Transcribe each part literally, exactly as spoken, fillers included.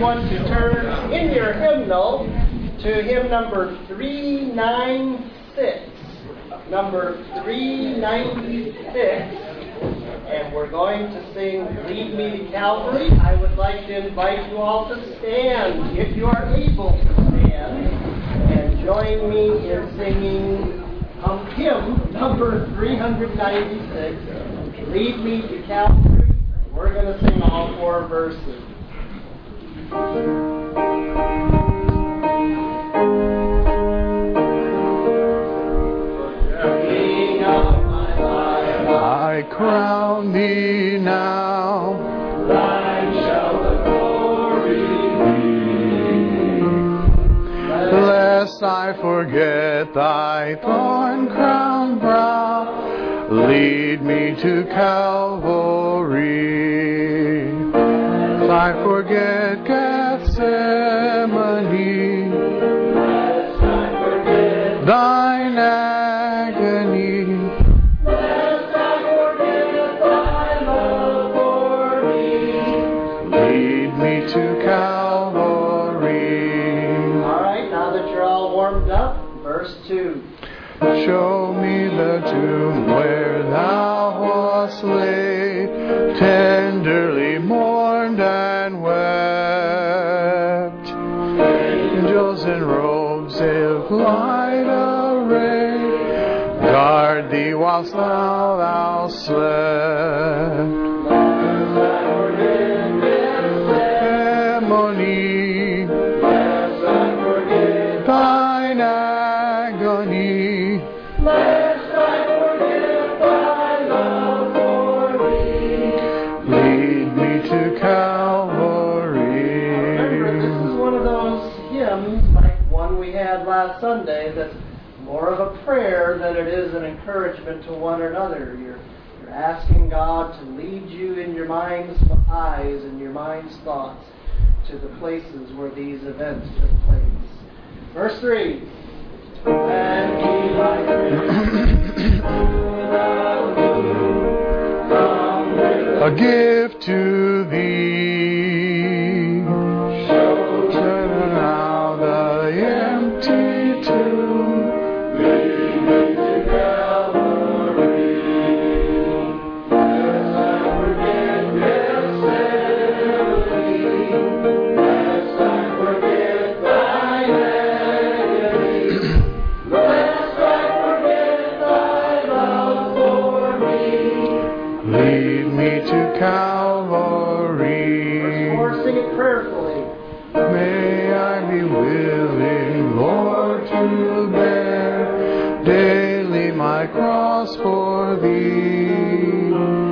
want to turn in your hymnal to hymn number three ninety-six. Number three ninety-six. And we're going to sing Lead Me to Calvary. I would like to invite you all to stand, if you are able to stand, and join me in singing um, hymn number three ninety-six, Lead Me to Calvary. We're going to sing all four verses. I crown thee now, thine shall the glory be. Lest I forget thy thorn-crowned brow, lead me to Calvary. Lest I forget Gethsemane, lest I forget thine agony. To Calvary. All right, now that you're all warmed up, verse two. Show me the tomb where thou wast laid, tenderly mourned and wept. Angels in robes of light arrayed, guard thee whilst thou, thou slept. Lest I forget thine agony, lest I forget thy love for me, lead me to Calvary. Remember, this is one of those hymns, like one we had last Sunday, that's more of a prayer than it is an encouragement to one another. You're, you're asking God to lead you in your mind's eyes and your mind's thoughts to the places where these events took place. Verse three. And he like a gift to thee, show now the empty tomb, lead me to Calvary. Lest I forget Calvary. Verse four, sing it prayerfully. May I be willing, Lord, to bear daily my cross for thee,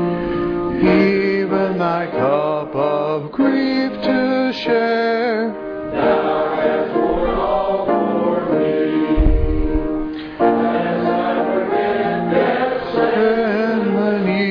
even thy cup of grief to share. Thou hast borne all for me. As I forget Gethsemane,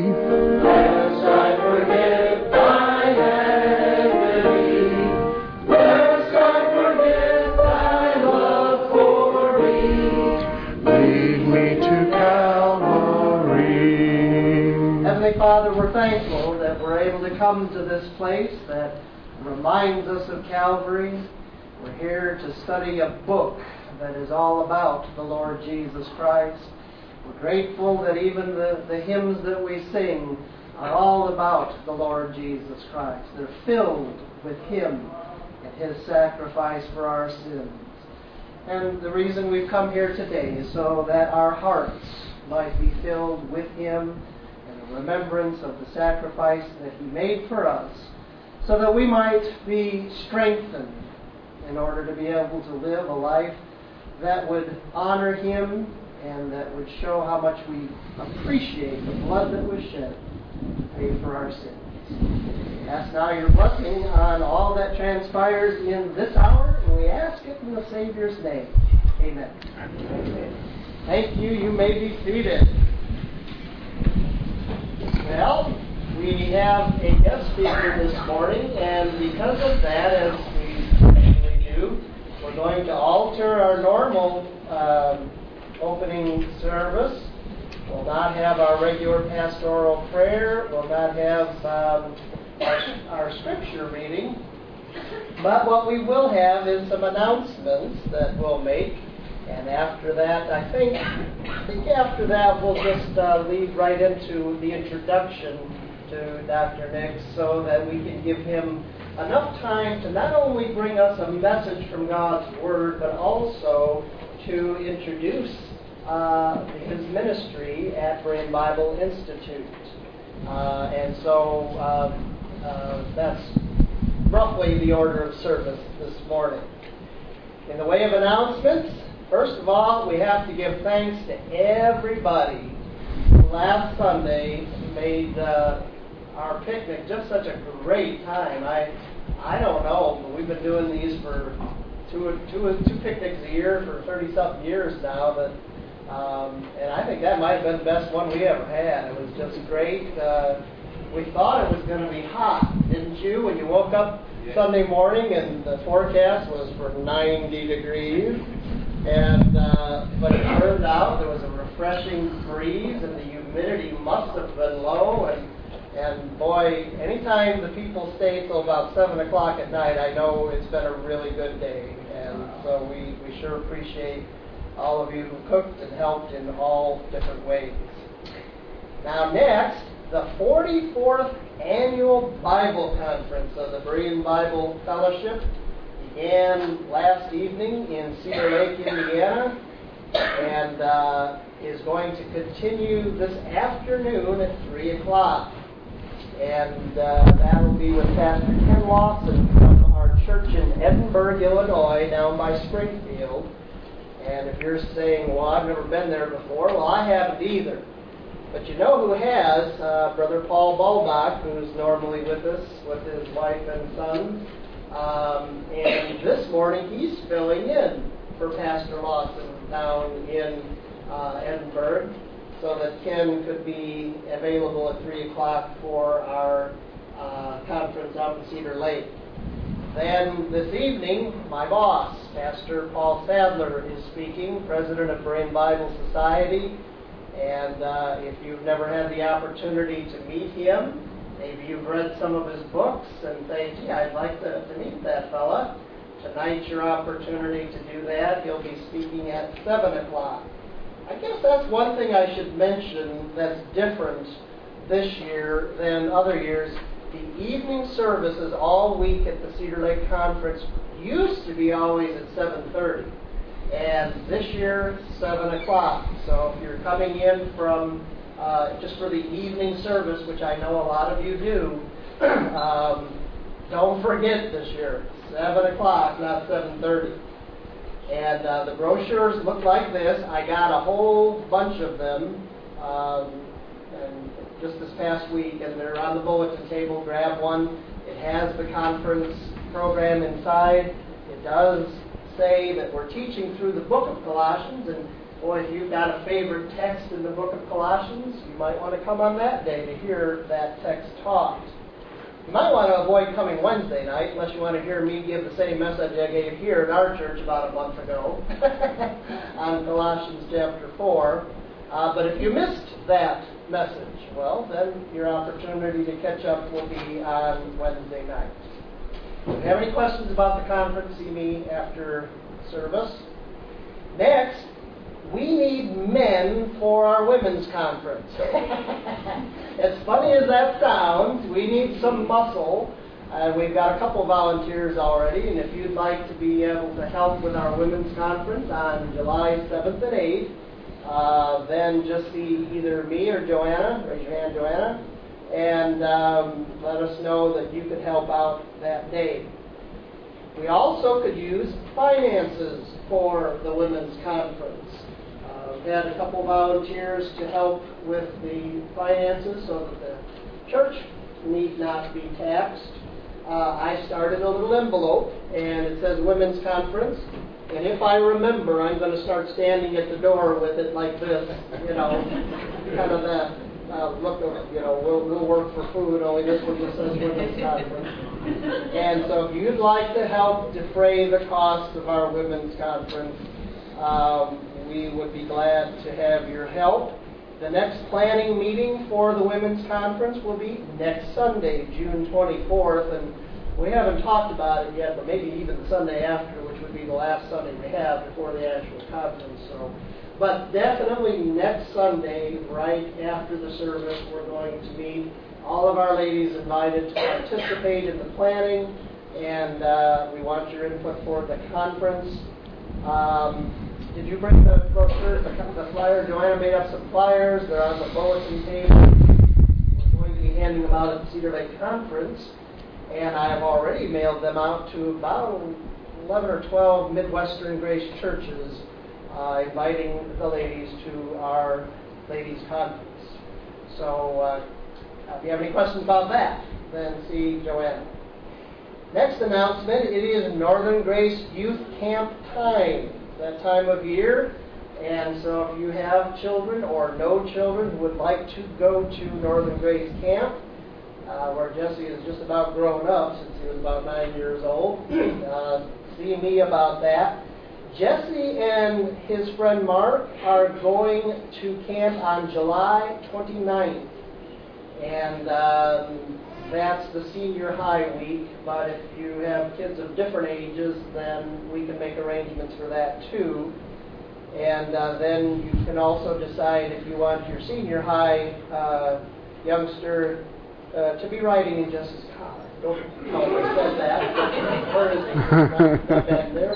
Father, we're thankful that we're able to come to this place that reminds us of Calvary. We're here to study a book that is all about the Lord Jesus Christ. We're grateful that even the, the hymns that we sing are all about the Lord Jesus Christ. They're filled with Him and His sacrifice for our sins. And the reason we've come here today is so that our hearts might be filled with Him, remembrance of the sacrifice that He made for us, so that we might be strengthened in order to be able to live a life that would honor Him and that would show how much we appreciate the blood that was shed to pay for our sins. We ask now your blessing on all that transpires in this hour, and we ask it in the Savior's name. Amen. Amen. Thank you. You may be seated. Well, we have a guest speaker this morning, and because of that, as we usually do, we're going to alter our normal um, opening service. We'll not have our regular pastoral prayer. We'll not have um, our, our scripture reading. But what we will have is some announcements that we'll make. And after that, I think, I think after that we'll just uh, lead right into the introduction to Doctor Nix so that we can give him enough time to not only bring us a message from God's Word, but also to introduce uh, his ministry at Berean Bible Institute. Uh, and so uh, uh, that's roughly the order of service this morning. In the way of announcements, first of all, we have to give thanks to everybody who last Sunday made uh, our picnic just such a great time. I I don't know, but we've been doing these for two two two picnics a year for thirty something years now. But um, and I think that might have been the best one we ever had. It was just great. Uh, we thought it was going to be hot, didn't you? When you woke up Sunday morning and the forecast was for ninety degrees. And uh, but it turned out there was a refreshing breeze, and the humidity must have been low. And and boy, anytime the people stay till about seven o'clock at night, I know it's been a really good day. And so we, we sure appreciate all of you who cooked and helped in all different ways. Now next, the forty-fourth annual Bible Conference of the Berean Bible Fellowship began last evening in Cedar Lake, Indiana, and uh, is going to continue this afternoon at three o'clock. And uh, that will be with Pastor Ken Lawson from our church in Edinburgh, Illinois, down by Springfield. And if you're saying, well, I've never been there before, well, I haven't either. But you know who has? Uh, Brother Paul Bulbach, who's normally with us with his wife and sons. Um, and this morning he's filling in for Pastor Lawson down in uh, Edinburgh so that Ken could be available at three o'clock for our uh, conference out in Cedar Lake. Then this evening, my boss, Pastor Paul Sadler, is speaking, president of Berean Bible Society. And uh, if you've never had the opportunity to meet him, maybe you've read some of his books and say, gee, I'd like to, to meet that fella. Tonight's your opportunity to do that. He'll be speaking at seven o'clock. I guess that's one thing I should mention that's different this year than other years. The evening services all week at the Cedar Lake Conference used to be always at seven thirty. And this year, seven o'clock. So if you're coming in from uh, just for the evening service, which I know a lot of you do, um, don't forget this year, seven o'clock, not seven thirty. And uh, the brochures look like this. I got a whole bunch of them um, and just this past week, and they're on the bulletin table. Grab one. It has the conference program inside. It does say that we're teaching through the book of Colossians, and boy, if you've got a favorite text in the book of Colossians, you might want to come on that day to hear that text taught. You might want to avoid coming Wednesday night unless you want to hear me give the same message I gave here in our church about a month ago on Colossians chapter four. Uh, but if you missed that message, well, then your opportunity to catch up will be on Wednesday night. If you have any questions about the conference, see me after service. Next, we need men for our women's conference. As funny as that sounds, we need some muscle. And uh, we've got a couple volunteers already, and if you'd like to be able to help with our women's conference on July seventh and eighth, uh, then just see either me or Joanna. Raise your hand, Joanna. And um, let us know that you could help out that day. We also could use finances for the women's conference. Uh, we've had a couple volunteers to help with the finances so that the church need not be taxed. Uh, I started a little envelope, and it says Women's Conference. And if I remember, I'm going to start standing at the door with it like this, you know, kind of that. Uh, look, you know, we'll, we'll work for food, only this one just says Women's Conference. And so if you'd like to help defray the cost of our Women's Conference, um, we would be glad to have your help. The next planning meeting for the Women's Conference will be next Sunday, June twenty-fourth, and We haven't talked about it yet, but maybe even the Sunday after, which would be the last Sunday we have before the actual conference. So, but definitely next Sunday, right after the service, we're going to meet. All of our ladies invited to participate in the planning, and uh, we want your input for the conference. Um, did you bring the brochure, the, the flyer? Joanna made up some flyers. They're on the bulletin table. We're going to be handing them out at the Cedar Lake Conference. And I have already mailed them out to about eleven or twelve Midwestern Grace churches, uh, inviting the ladies to our ladies' conference. So uh, if you have any questions about that, then see Joanna. Next announcement, it is Northern Grace Youth Camp time, that time of year. And so if you have children or know children who would like to go to Northern Grace Camp, Uh, where Jesse is just about grown up since he was about nine years old. Uh, see me about that. Jesse and his friend Mark are going to camp on July twenty-ninth. And um, that's the senior high week. But if you have kids of different ages, then we can make arrangements for that too. And uh, then you can also decide if you want your senior high uh, youngster Uh, to be riding in Jesse's car. Don't know if I said that. Where is he? Not, not back there.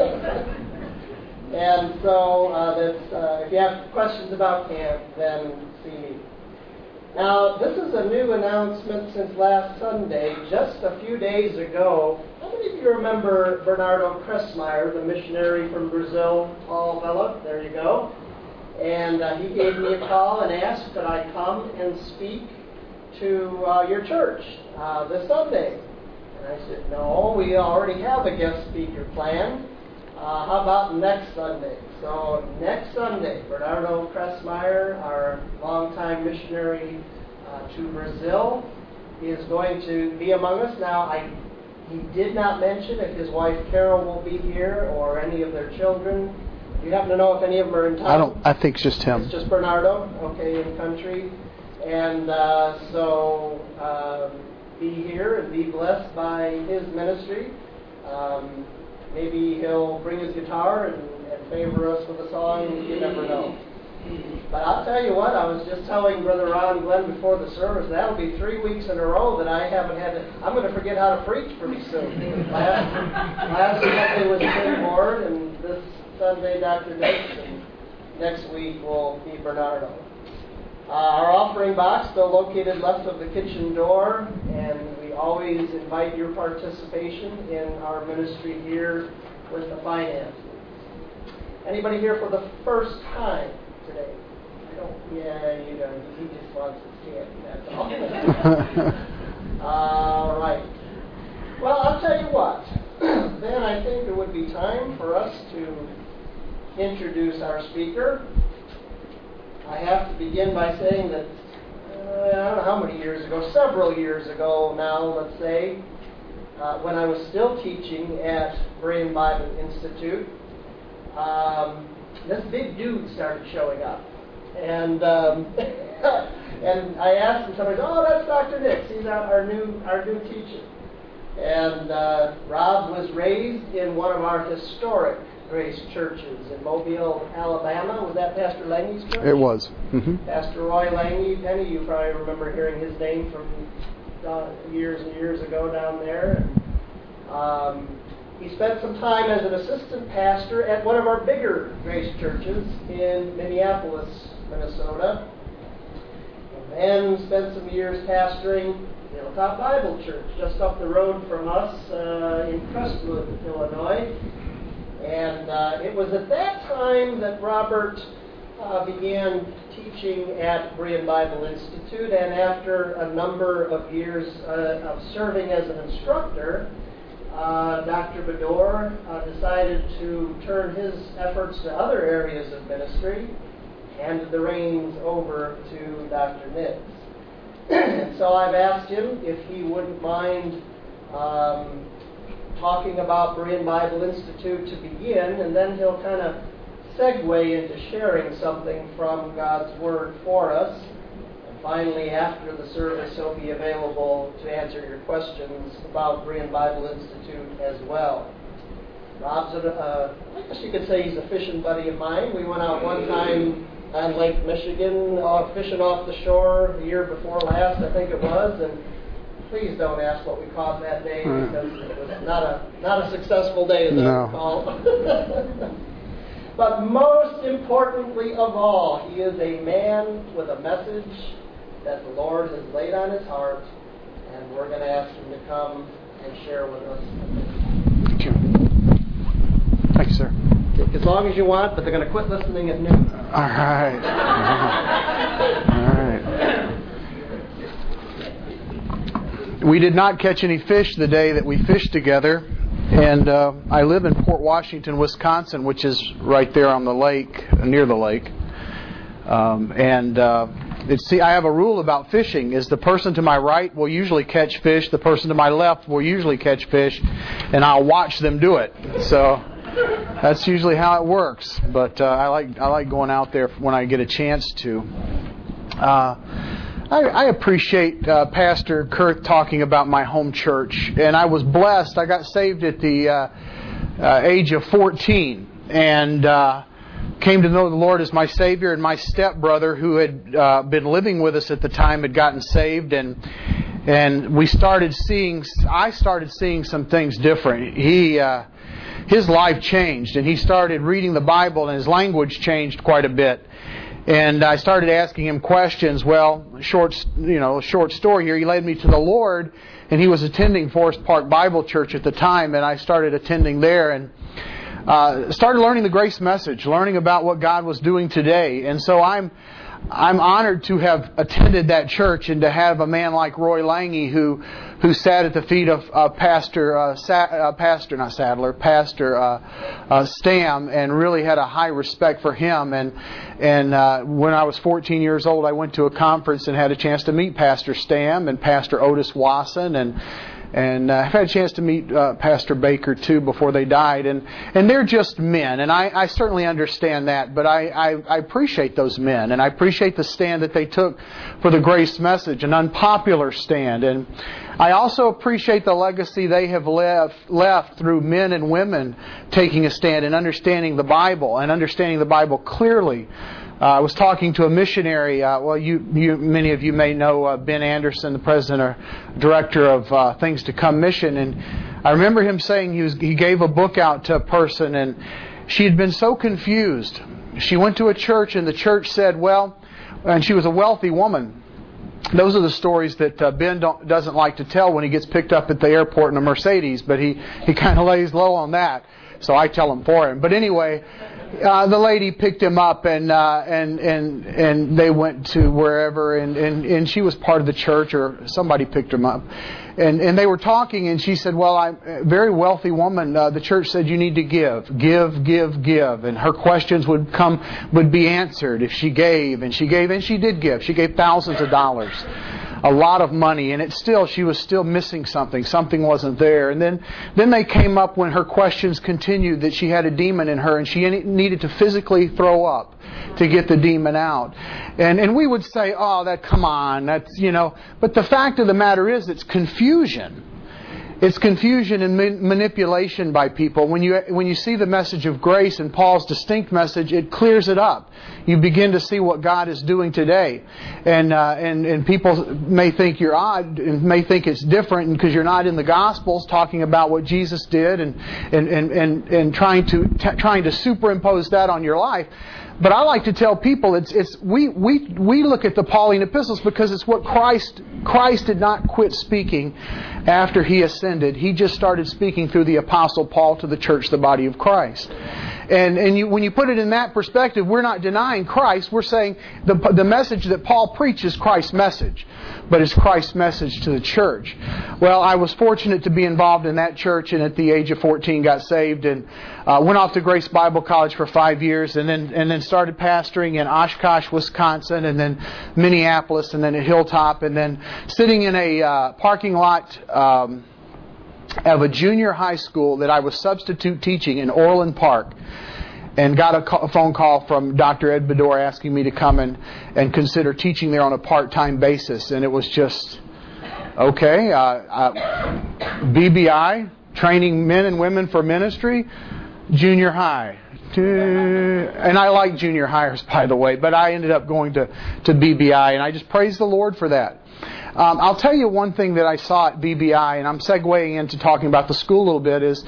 And so, uh, that's, uh, if you have questions about camp, then see me. Now, this is a new announcement since last Sunday. Just a few days ago, how many of you remember Bernardo Kressmeyer, the missionary from Brazil, tall fella? There you go. And uh, he gave me a call and asked could I come and speak to uh, your church uh, this Sunday. And I said, no, we already have a guest speaker planned. Uh, how about next Sunday? So next Sunday, Bernardo Kressmeyer, our longtime missionary uh, to Brazil, is going to be among us. Now, I, he did not mention if his wife Carol will be here or any of their children. Do you happen to know if any of them are in town? I don't. I think it's just him. It's just Bernardo, okay, in country. And uh, so um, be here and be blessed by his ministry. Um, maybe he'll bring his guitar and, and favor us with a song. You never know. But I'll tell you what, I was just telling Brother Ron Glenn before the service, that'll be three weeks in a row that I haven't had to, I'm going to forget how to preach pretty soon. Last, last Sunday was Tim Ward, and this Sunday Doctor Nix, and next week will be Bernardo. Uh, our offering box still located left of the kitchen door, and we always invite your participation in our ministry here with the finances. Anybody here for the first time today? I don't. Yeah, you know, he just wants his candy. That's all. All right. Well, I'll tell you what. Then I think it would be time for us to introduce our speaker. I have to begin by saying that, uh, I don't know how many years ago, several years ago now, let's say, uh, when I was still teaching at Berean Bible Institute, um, this big dude started showing up. And um, and I asked him, somebody said, oh, that's Doctor Nix. He's our, our new our new teacher. And uh, Rob was raised in one of our historic Grace churches in Mobile, Alabama. Was that Pastor Lange's church? It was. Mm-hmm. Pastor Roy Lange. Penny, you probably remember hearing his name from uh, years and years ago down there. And, um, he spent some time as an assistant pastor at one of our bigger Grace churches in Minneapolis, Minnesota. And then spent some years pastoring Hilltop Bible Church just up the road from us uh, in Crestwood, Illinois. And uh, it was at that time that Robert uh, began teaching at Berean Bible Institute, and after a number of years uh, of serving as an instructor, uh, Doctor Bedore uh, decided to turn his efforts to other areas of ministry, handed the reins over to Doctor Nix. And so I've asked him if he wouldn't mind um, talking about Berean Bible Institute to begin, and then he'll kind of segue into sharing something from God's Word for us. And finally, after the service, he'll be available to answer your questions about Berean Bible Institute as well. Rob's, a, uh, I guess you could say he's a fishing buddy of mine. We went out one time on Lake Michigan, uh, fishing off the shore the year before last, I think it was, and please don't ask what we caught that day, because it was not a not a successful day, as No. I recall. But most importantly of all, he is a man with a message that the Lord has laid on his heart, and we're going to ask him to come and share with us. Thank you. Thank you, sir. Take as long as you want, but they're going to quit listening at noon. All right. All right. We did not catch any fish the day that we fished together. And uh, I live in Port Washington, Wisconsin, which is right there on the lake, near the lake. Um, and uh, it's, see, I have a rule about fishing: is the person to my right will usually catch fish, the person to my left will usually catch fish, and I'll watch them do it. So that's usually how it works. But uh, I like I like going out there when I get a chance to. Uh, I, I appreciate uh, Pastor Kurt talking about my home church, and I was blessed. I got saved at the uh, uh, age of fourteen, and uh, came to know the Lord as my Savior. And my stepbrother, who had uh, been living with us at the time, had gotten saved, and and we started seeing. I started seeing some things different. He. Uh, his life changed, and he started reading the Bible, and his language changed quite a bit. And I started asking him questions. Well, short, you know, short story here. He led me to the Lord, and he was attending Forest Park Bible Church at the time, and I started attending there and uh, started learning the grace message, learning about what God was doing today. And so I'm I'm honored to have attended that church and to have a man like Roy Lange who who sat at the feet of uh, Pastor uh, Sa- uh, Pastor not Sadler, Pastor uh, uh, Stam, and really had a high respect for him. And and uh, when I was fourteen years old, I went to a conference and had a chance to meet Pastor Stam and Pastor Otis Wasson, and And uh, I've had a chance to meet uh, Pastor Baker, too, before they died. And, and they're just men, and I, I certainly understand that. But I, I, I appreciate those men, and I appreciate the stand that they took for the grace message, an unpopular stand. And I also appreciate the legacy they have left, left through men and women taking a stand and understanding the Bible, and understanding the Bible clearly. Uh, I was talking to a missionary. Uh, well, you, you, many of you may know uh, Ben Anderson, the president or director of uh, Things to Come Mission, and I remember him saying he was, he gave a book out to a person, and she had been so confused. She went to a church, and the church said, "Well," and she was a wealthy woman. Those are the stories that uh, Ben don't, doesn't like to tell when he gets picked up at the airport in a Mercedes, but he he kind of lays low on that, so I tell him for him. But anyway. Uh, the lady picked him up, and uh, and and and they went to wherever, and, and, and she was part of the church, or somebody picked him up, and and they were talking, and she said, "Well, I'm a very wealthy woman. Uh, the church said you need to give, give, give, give," and her questions would come would be answered if she gave, and she gave, and she did give. She gave thousands of dollars. A lot of money, and it still, she was still missing something. Something wasn't there. And then, then they came up when her questions continued that she had a demon in her, and she needed to physically throw up to get the demon out. And and we would say, "Oh, that come on, that's you know." But the fact of the matter is, it's confusion. It's confusion and ma- manipulation by people. When you when you see the message of grace and Paul's distinct message, it clears it up. You begin to see what God is doing today, and uh, and and people may think you're odd and may think it's different because you're not in the Gospels talking about what Jesus did and and and and, and trying to t- trying to superimpose that on your life. But I like to tell people it's it's we we we look at the Pauline epistles because it's what Christ Christ did not quit speaking after He ascended. He just started speaking through the Apostle Paul to the church, the body of Christ. And and you, when you put it in that perspective, we're not denying Christ. We're saying the the message that Paul preached is Christ's message, but it's Christ's message to the church. Well, I was fortunate to be involved in that church, and at the age of fourteen got saved, and uh, went off to Grace Bible College for five years, and then and then started pastoring in Oshkosh, Wisconsin, and then Minneapolis, and then at Hilltop, and then sitting in a uh, parking lot um, of a junior high school that I was substitute teaching in Orland Park. and got a, call, a phone call from Doctor Ed Bedore asking me to come and, and consider teaching there on a part-time basis. And it was just, okay, uh, uh, B B I, training men and women for ministry, junior high. And I like junior hires, by the way, but I ended up going to, to B B I, and I just praise the Lord for that. Um, I'll tell you one thing that I saw at B B I, and I'm segueing into talking about the school a little bit, is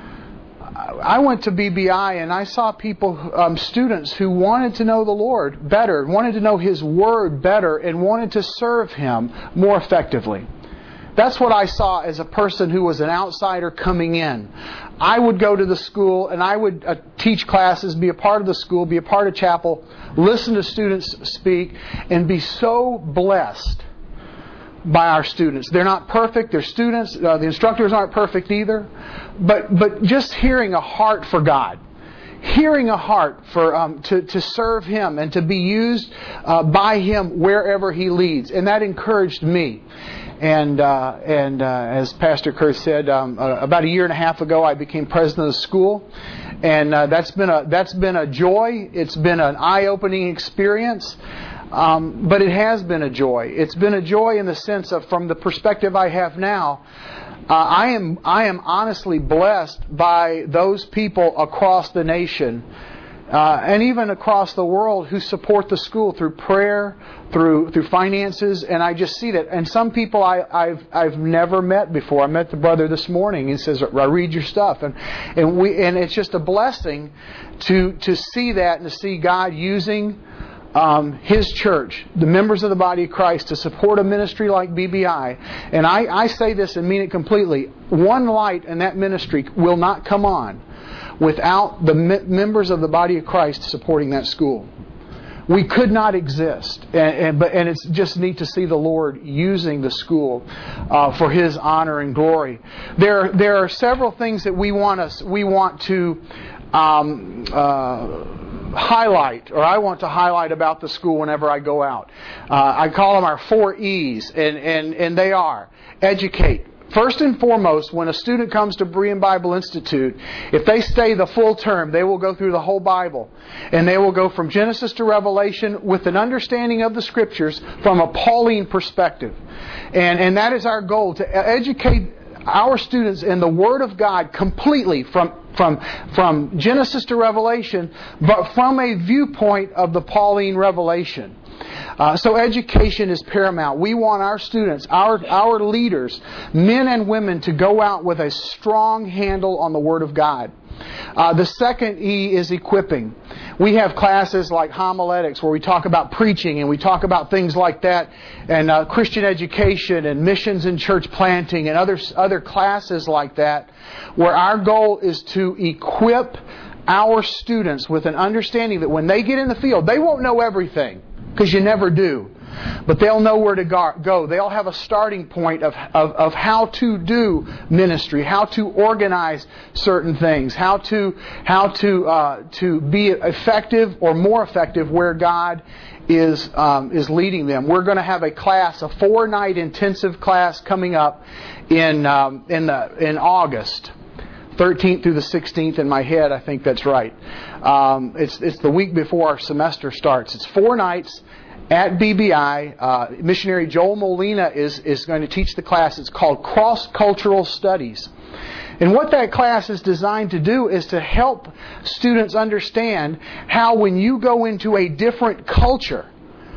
I went to B B I and I saw people, um, students who wanted to know the Lord better, wanted to know His Word better, and wanted to serve Him more effectively. That's what I saw as a person who was an outsider coming in. I would go to the school and I would uh, teach classes, be a part of the school, be a part of chapel, listen to students speak, and be so blessed by our students. They're not perfect. They're students. Uh, the instructors aren't perfect either. But but just hearing a heart for God, hearing a heart for um, to to serve Him and to be used uh, by Him wherever He leads, and that encouraged me. And uh, and uh, as Pastor Kerr said, um, uh, about a year and a half ago, I became president of the school, and uh, that's been a that's been a joy. It's been an eye-opening experience. Um, but it has been a joy. It's been a joy in the sense of, from the perspective I have now, uh, I am I am honestly blessed by those people across the nation uh, and even across the world who support the school through prayer, through through finances, and I just see that. And some people I, I've I've never met before. I met the brother this morning. He says, "I read your stuff," and and we and it's just a blessing to to see that and to see God using Um, His church, the members of the body of Christ, to support a ministry like B B I. And I, I say this and mean it completely. One light in that ministry will not come on without the me- members of the body of Christ supporting that school. We could not exist. And, and, but, and it's just neat to see the Lord using the school uh, for His honor and glory. There, there are several things that we want us, we want to um, uh, highlight, or I want to highlight about the school whenever I go out. Uh, I call them our four E's, and, and, and they are: educate. First and foremost, when a student comes to Berean Bible Institute, if they stay the full term, they will go through the whole Bible. And they will go from Genesis to Revelation with an understanding of the Scriptures from a Pauline perspective. And, and that is our goal, to educate our students in the Word of God completely from From from Genesis to Revelation, but from a viewpoint of the Pauline revelation. Uh, so education is paramount. We want our students, our our leaders, men and women, to go out with a strong handle on the Word of God. Uh, the second E is equipping. We have classes like homiletics where we talk about preaching and we talk about things like that, and uh, Christian education and missions and church planting and other other classes like that, where our goal is to equip our students with an understanding that when they get in the field, they won't know everything, because you never do. But they'll know where to go. They'll have a starting point of, of, of how to do ministry, how to organize certain things, how to how to uh, to be effective or more effective where God is um, is leading them. We're going to have a class, a four-night intensive class coming up in um, in the in August. thirteenth through the sixteenth in my head, I think that's right. Um, it's it's the week before our semester starts. It's four nights at B B I. Uh, missionary Joel Molina is, is going to teach the class. It's called Cross-Cultural Studies. And what that class is designed to do is to help students understand how when you go into a different culture,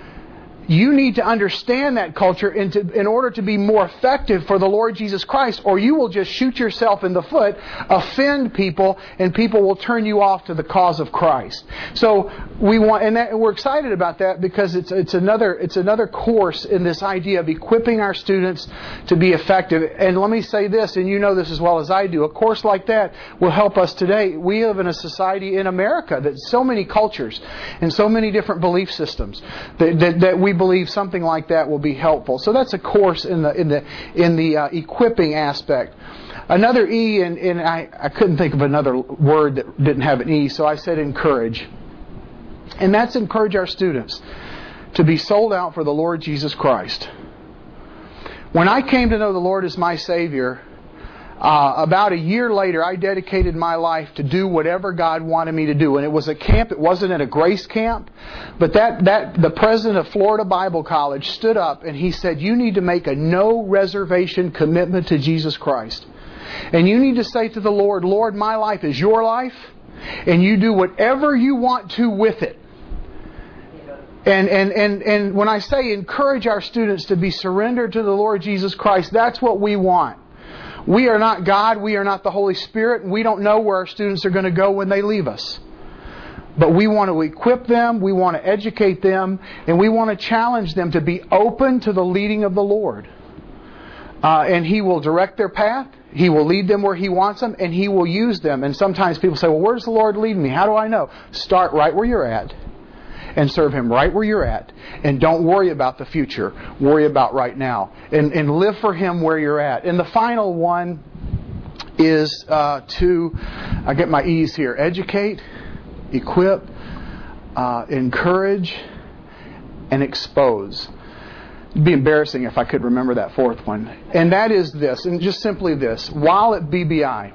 you need to understand that culture in, to, in order to be more effective for the Lord Jesus Christ, or you will just shoot yourself in the foot, offend people, and people will turn you off to the cause of Christ. So we want, and that, we're excited about that because it's it's another it's another course in this idea of equipping our students to be effective. And let me say this, and you know this as well as I do, a course like that will help us today. We live in a society in America that's so many cultures and so many different belief systems that that, that we believe something like that will be helpful. So that's a course in the in the in the uh, equipping aspect. Another E, and, and I, I couldn't think of another word that didn't have an E, so I said encourage. And that's encourage our students to be sold out for the Lord Jesus Christ. When I came to know the Lord as my Savior, Uh, about a year later, I dedicated my life to do whatever God wanted me to do. And it was a camp. It wasn't at a grace camp. But that, that the president of Florida Bible College stood up and he said, you need to make a no reservation commitment to Jesus Christ. And you need to say to the Lord, Lord, my life is your life. And you do whatever you want to with it. And, and, and, and when I say encourage our students to be surrendered to the Lord Jesus Christ, that's what we want. We are not God. We are not the Holy Spirit. And we don't know where our students are going to go when they leave us. But we want to equip them. We want to educate them. And we want to challenge them to be open to the leading of the Lord. Uh, and He will direct their path. He will lead them where He wants them. And He will use them. And sometimes people say, well, where's the Lord leading me? How do I know? Start right where you're at. And serve Him right where you're at. And don't worry about the future. Worry about right now. And, and live for Him where you're at. And the final one is uh, to, I get my E's here, educate, equip, uh, encourage, and expose. It'd be embarrassing if I could remember that fourth one. And that is this, and just simply this. While at B B I,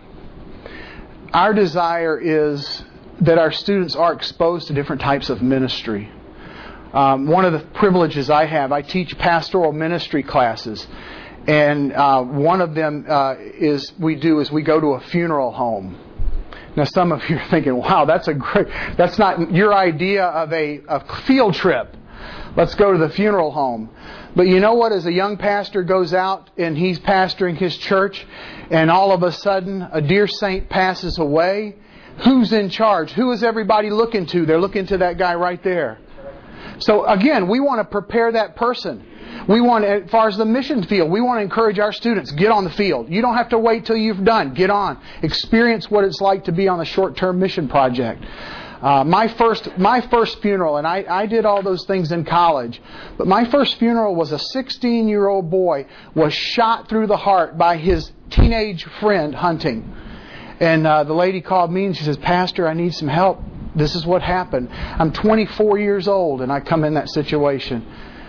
our desire is that our students are exposed to different types of ministry. Um, one of the privileges I have, I teach pastoral ministry classes. And uh, one of them uh, is we do is we go to a funeral home. Now some of you are thinking, wow, that's a great, that's not your idea of a, a field trip. Let's go to the funeral home. But you know what? As a young pastor goes out and he's pastoring his church and all of a sudden a dear saint passes away, who's in charge? Who is everybody looking to? They're looking to that guy right there. So again, we want to prepare that person. We want, as far as the mission field, we want to encourage our students, get on the field. You don't have to wait till you've done. Get on. Experience what it's like to be on a short-term mission project. Uh, my first my first funeral, and I, I did all those things in college, but my first funeral was a sixteen-year-old boy was shot through the heart by his teenage friend hunting. And uh, the lady called me and she says, Pastor, I need some help. This is what happened. I'm twenty-four years old and I come in that situation.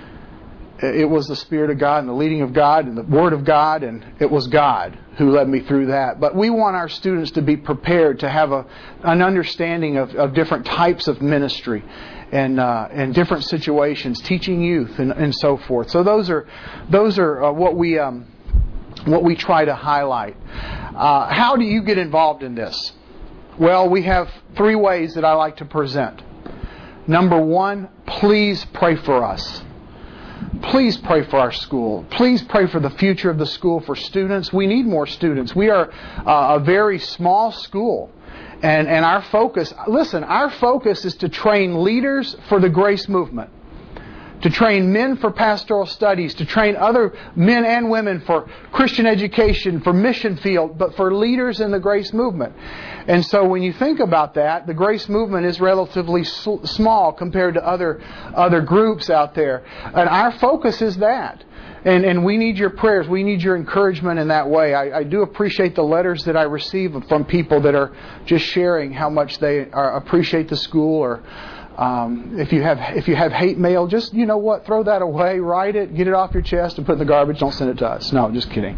It was the Spirit of God and the leading of God and the Word of God, and it was God who led me through that. But we want our students to be prepared to have a an understanding of, of different types of ministry and uh, and different situations, teaching youth and, and so forth. So those are those are uh, what we um, what we try to highlight. Uh, how do you get involved in this? Well, we have three ways that I like to present. Number one, please pray for us. Please pray for our school. Please pray for the future of the school for students. We need more students. We are uh, a very small school. And, and our focus, listen, our focus is to train leaders for the grace movement. To train men for pastoral studies, to train other men and women for Christian education, for mission field, but for leaders in the grace movement. And so when you think about that, the grace movement is relatively sl- small compared to other other groups out there. And our focus is that. And and we need your prayers. We need your encouragement in that way. I, I do appreciate the letters that I receive from people that are just sharing how much they are, appreciate the school, or Um, if you have if you have hate mail, just, you know what, throw that away, write it, get it off your chest, and put it in the garbage. Don't send it to us. No, just kidding.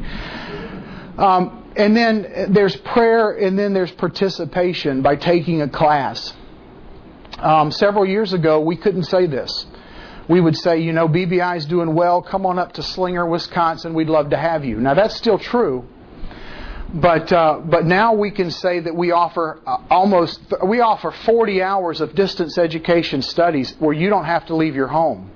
Um, and then there's prayer, and then there's participation by taking a class. Um, several years ago, we couldn't say this. We would say, you know, B B I is doing well. Come on up to Slinger, Wisconsin. We'd love to have you. Now, that's still true. But uh, but now we can say that we offer uh, almost we offer forty hours of distance education studies where you don't have to leave your home,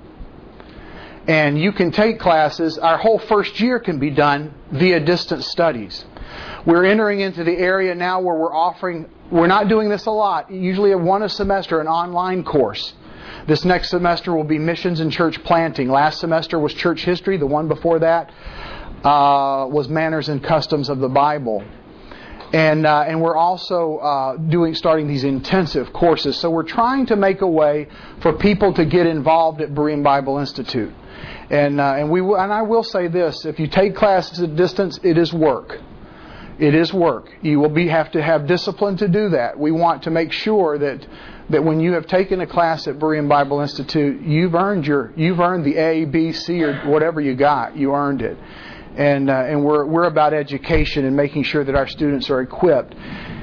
and you can take classes. Our whole first year can be done via distance studies. We're entering into the area now where we're offering. We're not doing this a lot. Usually, a one a semester, an online course. This next semester will be missions and church planting. Last semester was church history. The one before that Uh, was manners and customs of the Bible, and uh, and we're also uh, doing starting these intensive courses. So we're trying to make a way for people to get involved at Berean Bible Institute, and uh, and we w- and I will say this: if you take classes at distance, it is work. It is work. You will be have to have discipline to do that. We want to make sure that that when you have taken a class at Berean Bible Institute, you've earned your you've earned the A, B, C, or whatever you got. You earned it. and uh, and we're we're about education and making sure that our students are equipped.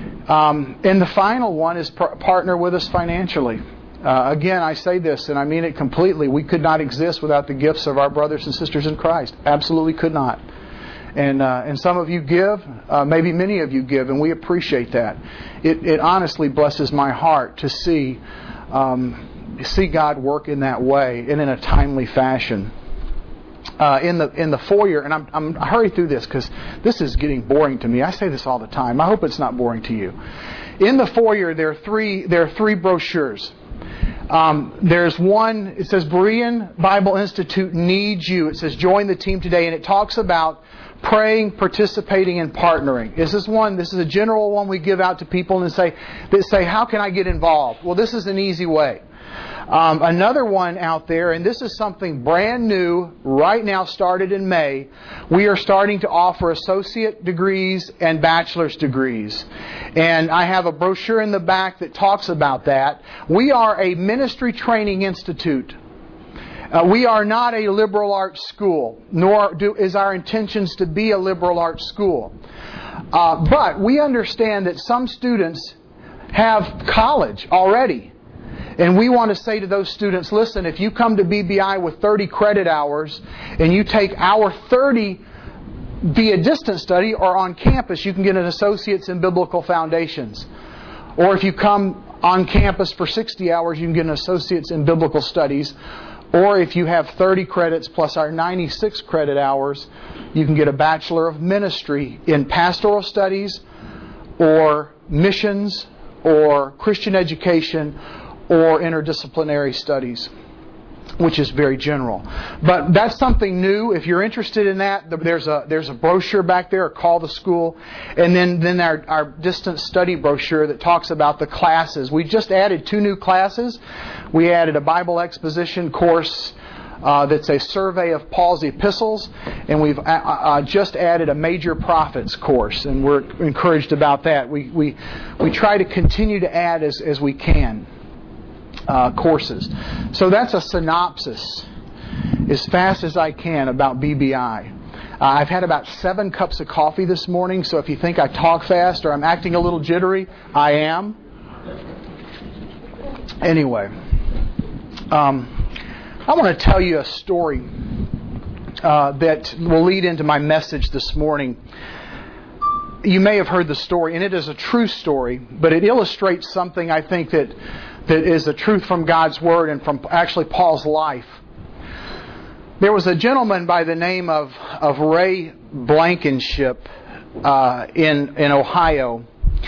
Um, and the final one is par- partner with us financially. Uh, again, I say this, and I mean it completely. We could not exist without the gifts of our brothers and sisters in Christ. Absolutely could not. And uh, and some of you give, uh, maybe many of you give, and we appreciate that. It it honestly blesses my heart to see um, see God work in that way and in a timely fashion. Uh, in the in the foyer, and I'm I'm I hurry through this because this is getting boring to me. I say this all the time. I hope it's not boring to you. In the foyer, there are three there are three brochures. Um, there's one. It says Berean Bible Institute needs you. It says join the team today, and it talks about praying, participating, and partnering. This is one. This is a general one we give out to people and say that say how can I get involved? Well, this is an easy way. Um, another one out there, and this is something brand new, right now started in May. We are starting to offer associate degrees and bachelor's degrees. And I have a brochure in the back that talks about that. We are a ministry training institute. Uh, we are not a liberal arts school, nor do, is our intentions to be a liberal arts school. Uh, but we understand that some students have college already. And we want to say to those students, listen, if you come to B B I with thirty credit hours and you take our thirty via distance study or on campus, you can get an associate's in biblical foundations. Or if you come on campus for sixty hours, you can get an associate's in biblical studies. Or if you have thirty credits plus our ninety-six credit hours, you can get a Bachelor of Ministry in pastoral studies or missions or Christian education or interdisciplinary studies, which is very general. But that's something new. If you're interested in that, there's a there's a brochure back there, Call the School, and then, then our, our distance study brochure that talks about the classes. We just added two new classes. We added a Bible exposition course uh, that's a survey of Paul's epistles, and we've uh, uh, just added a major prophets course, and we're encouraged about that. We we we try to continue to add as, as we can. Uh, courses. So that's a synopsis as fast as I can about B B I. Uh, I've had about seven cups of coffee this morning, so if you think I talk fast or I'm acting a little jittery, I am. Anyway, um, I want to tell you a story uh, that will lead into my message this morning. You may have heard the story, and it is a true story, but it illustrates something I think that that is the truth from God's Word and from actually Paul's life. There was a gentleman by the name of, of Ray Blankenship uh, in, in Ohio.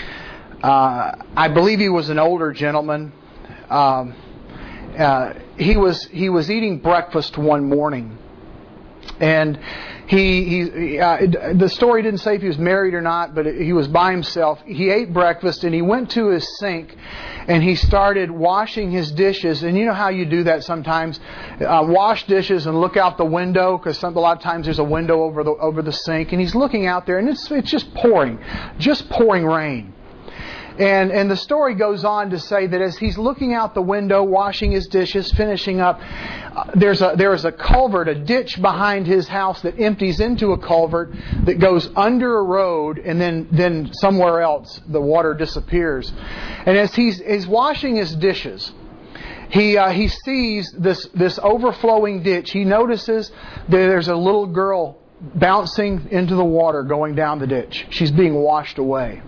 Uh, I believe he was an older gentleman. Um, uh, he was he was eating breakfast one morning. And he, he uh, the story didn't say if he was married or not, but he was by himself. He ate breakfast and he went to his sink and he started washing his dishes. And you know how you do that sometimes? Uh, wash dishes and look out the window, because a lot of times there's a window over the over the sink. And he's looking out there and it's it's just pouring, just pouring rain. And and the story goes on to say that as he's looking out the window, washing his dishes, finishing up, uh, there's a there is a culvert, a ditch behind his house that empties into a culvert that goes under a road, and then, then somewhere else the water disappears. And as he's, he's washing his dishes, he uh, he sees this this overflowing ditch. He notices that there's a little girl bouncing into the water going down the ditch. She's being washed away.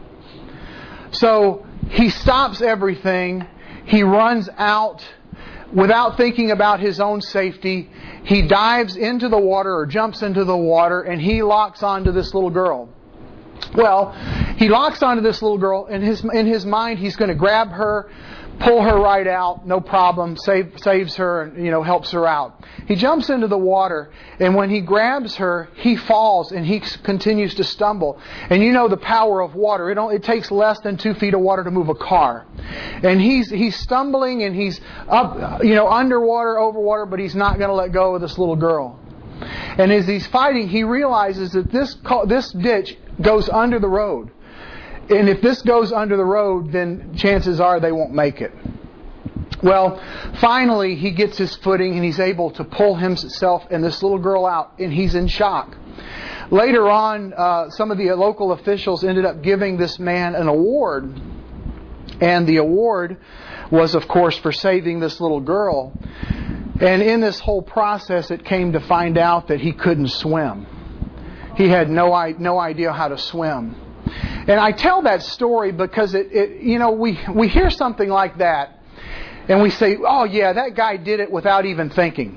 So he stops everything. He runs out without thinking about his own safety. He dives into the water or jumps into the water, and he locks onto this little girl. Well, he locks onto this little girl. In his in his mind, he's going to grab her, pull her right out, no problem, save, saves her, and, you know, helps her out. He jumps into the water, and when he grabs her, he falls, and he continues to stumble. And you know the power of water. It, only, it takes less than two feet of water to move a car. And he's he's stumbling, and he's up, you know, underwater, over water, but he's not going to let go of this little girl. And as he's fighting, he realizes that this this ditch goes under the road. And if this goes under the road, then chances are they won't make it. Well, finally he gets his footing and he's able to pull himself and this little girl out, and he's in shock. Later on, uh, some of the local officials ended up giving this man an award. And the award was, of course, for saving this little girl. And in this whole process, it came to find out that he couldn't swim. He had no, no idea how to swim. And I tell that story because, it, it, you know, we, we hear something like that, and we say, oh, yeah, that guy did it without even thinking.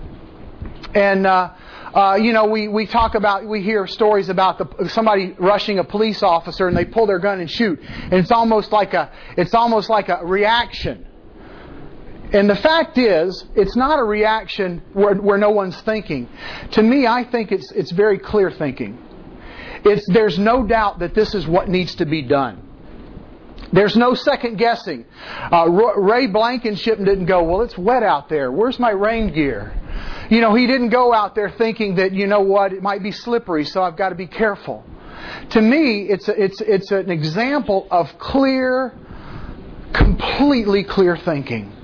And, uh, uh, you know, we, we talk about, we hear stories about the, somebody rushing a police officer and they pull their gun and shoot. And it's almost like a, it's almost like a reaction. And the fact is, it's not a reaction where, where no one's thinking. To me, I think it's, it's very clear thinking. It's, there's no doubt that this is what needs to be done. There's no second guessing. Uh, Ray Blankenship didn't go, well, it's wet out there. Where's my rain gear? You know, he didn't go out there thinking that, you know what, it might be slippery, so I've got to be careful. To me, it's a, it's it's an example of clear, completely clear thinking.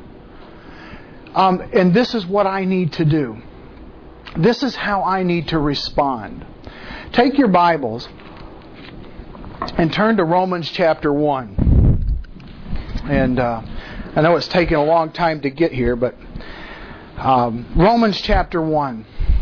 Um, and this is what I need to do. This is how I need to respond. Take your Bibles and turn to Romans chapter one. And uh, I know it's taken a long time to get here, but um, Romans chapter one.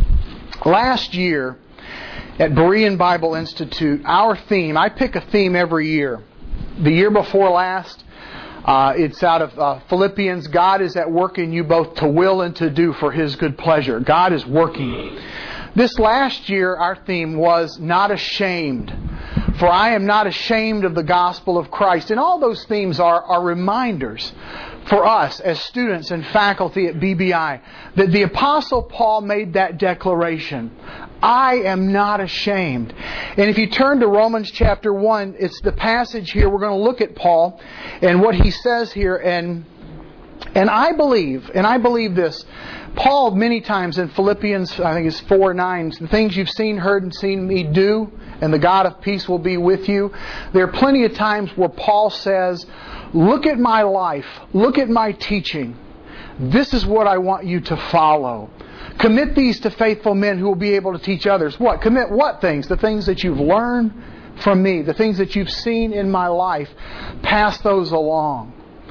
Last year at Berean Bible Institute, our theme, I pick a theme every year. The year before last, uh, it's out of uh, Philippians, God is at work in you both to will and to do for His good pleasure. God is working. This last year, our theme was not ashamed. For I am not ashamed of the gospel of Christ. And all those themes are, are reminders for us as students and faculty at B B I that the Apostle Paul made that declaration. I am not ashamed. And if you turn to Romans chapter one, it's the passage here. We're going to look at Paul and what he says here. And, and I believe, and I believe this, Paul many times in Philippians, I think it's four nine, the things you've seen, heard, and seen me do, and the God of peace will be with you. There are plenty of times where Paul says, look at my life, look at my teaching. This is what I want you to follow. Commit these to faithful men who will be able to teach others. What? Commit what things? The things that you've learned from me, the things that you've seen in my life. Pass those along.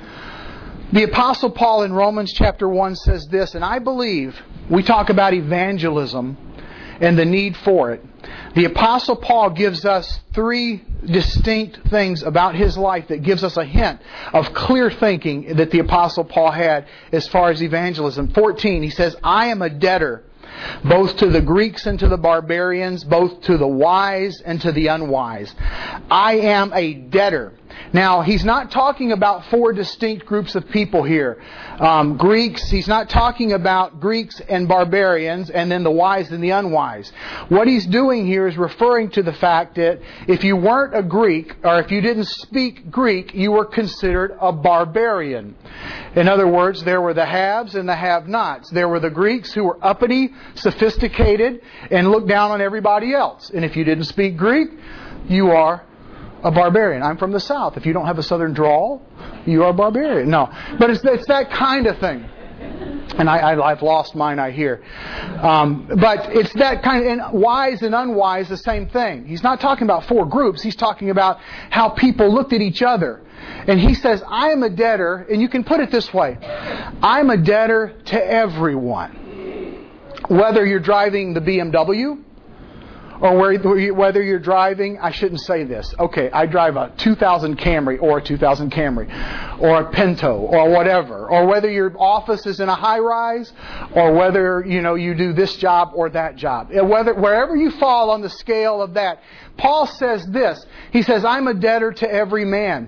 The Apostle Paul in Romans chapter one says this, and I believe we talk about evangelism and the need for it. The Apostle Paul gives us three distinct things about his life that gives us a hint of clear thinking that the Apostle Paul had as far as evangelism. fourteen, he says, I am a debtor, both to the Greeks and to the barbarians, both to the wise and to the unwise. I am a debtor. Now, he's not talking about four distinct groups of people here. Um, Greeks, he's not talking about Greeks and barbarians and then the wise and the unwise. What he's doing here is referring to the fact that if you weren't a Greek or if you didn't speak Greek, you were considered a barbarian. In other words, there were the haves and the have-nots. There were the Greeks who were uppity, sophisticated, and looked down on everybody else. And if you didn't speak Greek, you are a barbarian. I'm from the South. If you don't have a Southern drawl, you are a barbarian. No. But it's, it's that kind of thing. And I, I, I've lost mine, I hear. Um, but it's that kind of, and wise and unwise, the same thing. He's not talking about four groups. He's talking about how people looked at each other. And he says, I am a debtor, and you can put it this way. I'm a debtor to everyone. Whether you're driving the B M W, or whether you're driving, I shouldn't say this. Okay, I drive a two thousand Camry or a two thousand Camry or a Pinto or whatever. Or whether your office is in a high-rise or whether, you know, you do this job or that job. Whether, wherever you fall on the scale of that, Paul says this. He says, I'm a debtor to every man.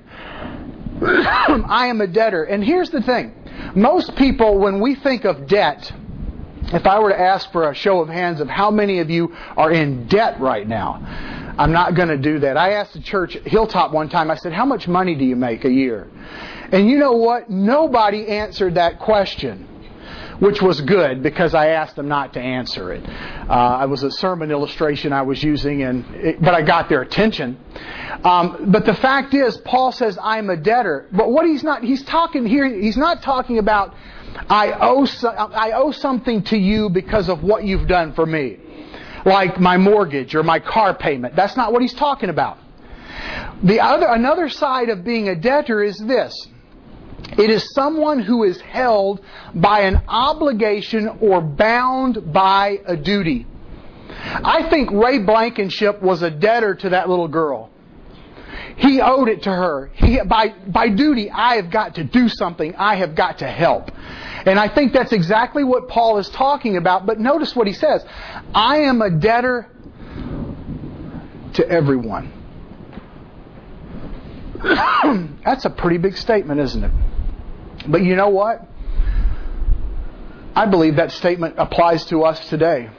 I am a debtor. And here's the thing. Most people, when we think of debt, if I were to ask for a show of hands of how many of you are in debt right now, I'm not going to do that. I asked the church at Hilltop one time, I said, how much money do you make a year? And you know what? Nobody answered that question, which was good because I asked them not to answer it. Uh, it was a sermon illustration I was using, and it, but I got their attention. Um, but the fact is, Paul says, I'm a debtor. But what he's not, he's talking here, he's not talking about I owe, I owe something to you because of what you've done for me. like my mortgage or my car payment. That's not what he's talking about. The other, another side of being a debtor is this. It is someone who is held by an obligation or bound by a duty. I think Ray Blankenship was a debtor to that little girl. He owed it to her. He, by, by duty, I have got to do something. I have got to help. And I think that's exactly what Paul is talking about. But notice what he says. I am a debtor to everyone. That's a pretty big statement, isn't it? But you know what? I believe that statement applies to us today.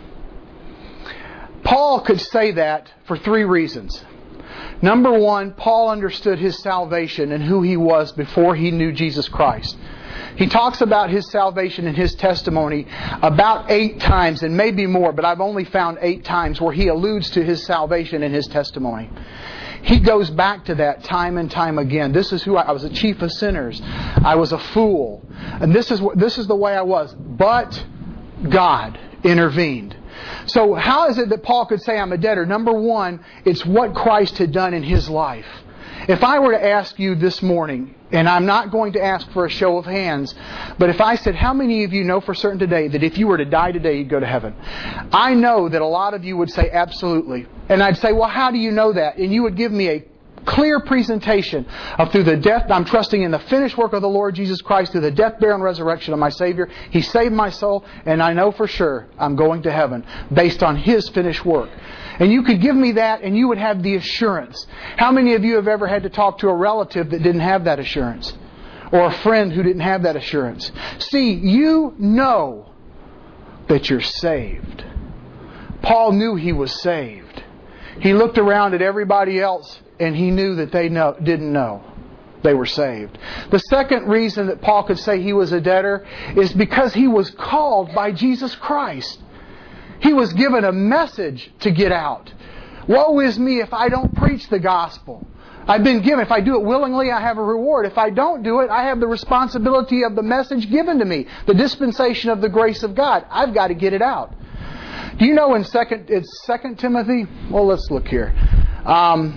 Paul could say that for three reasons. Number one, Paul understood his salvation and who he was before he knew Jesus Christ. He talks about his salvation and his testimony about eight times, and maybe more, but I've only found eight times where he alludes to his salvation and his testimony. He goes back to that time and time again. This is who I, I was, a chief of sinners. I was a fool. And this is what, this is the way I was. But God intervened. So how is it that Paul could say I'm a debtor? Number one, it's what Christ had done in His life. If I were to ask you this morning, and I'm not going to ask for a show of hands, but if I said, how many of you know for certain today that if you were to die today, you'd go to heaven? I know that a lot of you would say absolutely. And I'd say, well, how do you know that? And you would give me a clear presentation of through the death, I'm trusting in the finished work of the Lord Jesus Christ, through the death, burial, and resurrection of my Savior. He saved my soul, and I know for sure I'm going to heaven based on His finished work. And you could give me that and you would have the assurance. How many of you have ever had to talk to a relative that didn't have that assurance? Or a friend who didn't have that assurance? See, you know that you're saved. Paul knew he was saved. He looked around at everybody else and he knew that they know, didn't know they were saved. The second reason that Paul could say he was a debtor is because he was called by Jesus Christ. He was given a message to get out. Woe is me if I don't preach the gospel. I've been given, if I do it willingly, I have a reward. If I don't do it, I have the responsibility of the message given to me. The dispensation of the grace of God. I've got to get it out. Do you know in second, it's Second Timothy? Well, let's look here. Um,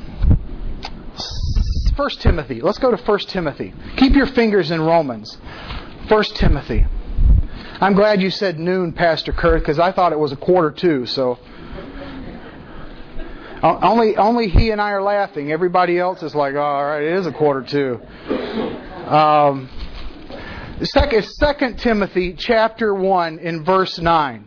First Timothy. Let's go to First Timothy. Keep your fingers in Romans. First Timothy. I'm glad you said noon, Pastor Kurt, because I thought it was a quarter to. So only only he and I are laughing. Everybody else is like, oh, all right, it is a quarter to. Um, second, Second Timothy chapter one in verse nine.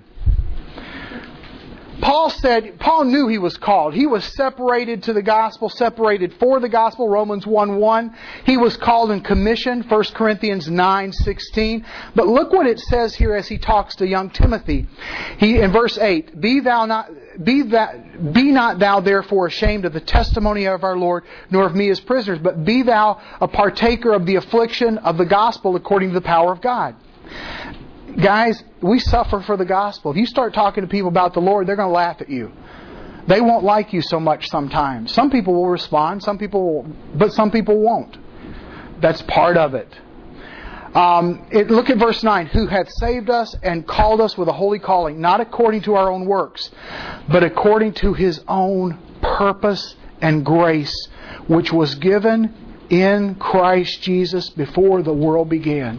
Paul said, Paul knew he was called. He was separated to the gospel, separated for the gospel, Romans one one. He was called and commissioned, First Corinthians nine sixteen. But look what it says here as he talks to young Timothy. He in verse eight, Be thou not be that be not thou therefore ashamed of the testimony of our Lord, nor of me as prisoners, but be thou a partaker of the affliction of the gospel according to the power of God. Guys, we suffer for the gospel. If you start talking to people about the Lord, they're going to laugh at you. They won't like you so much sometimes. Some people will respond, some people will, but some people won't. That's part of it. Um, it. Look at verse nine. Who hath saved us and called us with a holy calling, not according to our own works, but according to His own purpose and grace, which was given in Christ Jesus before the world began.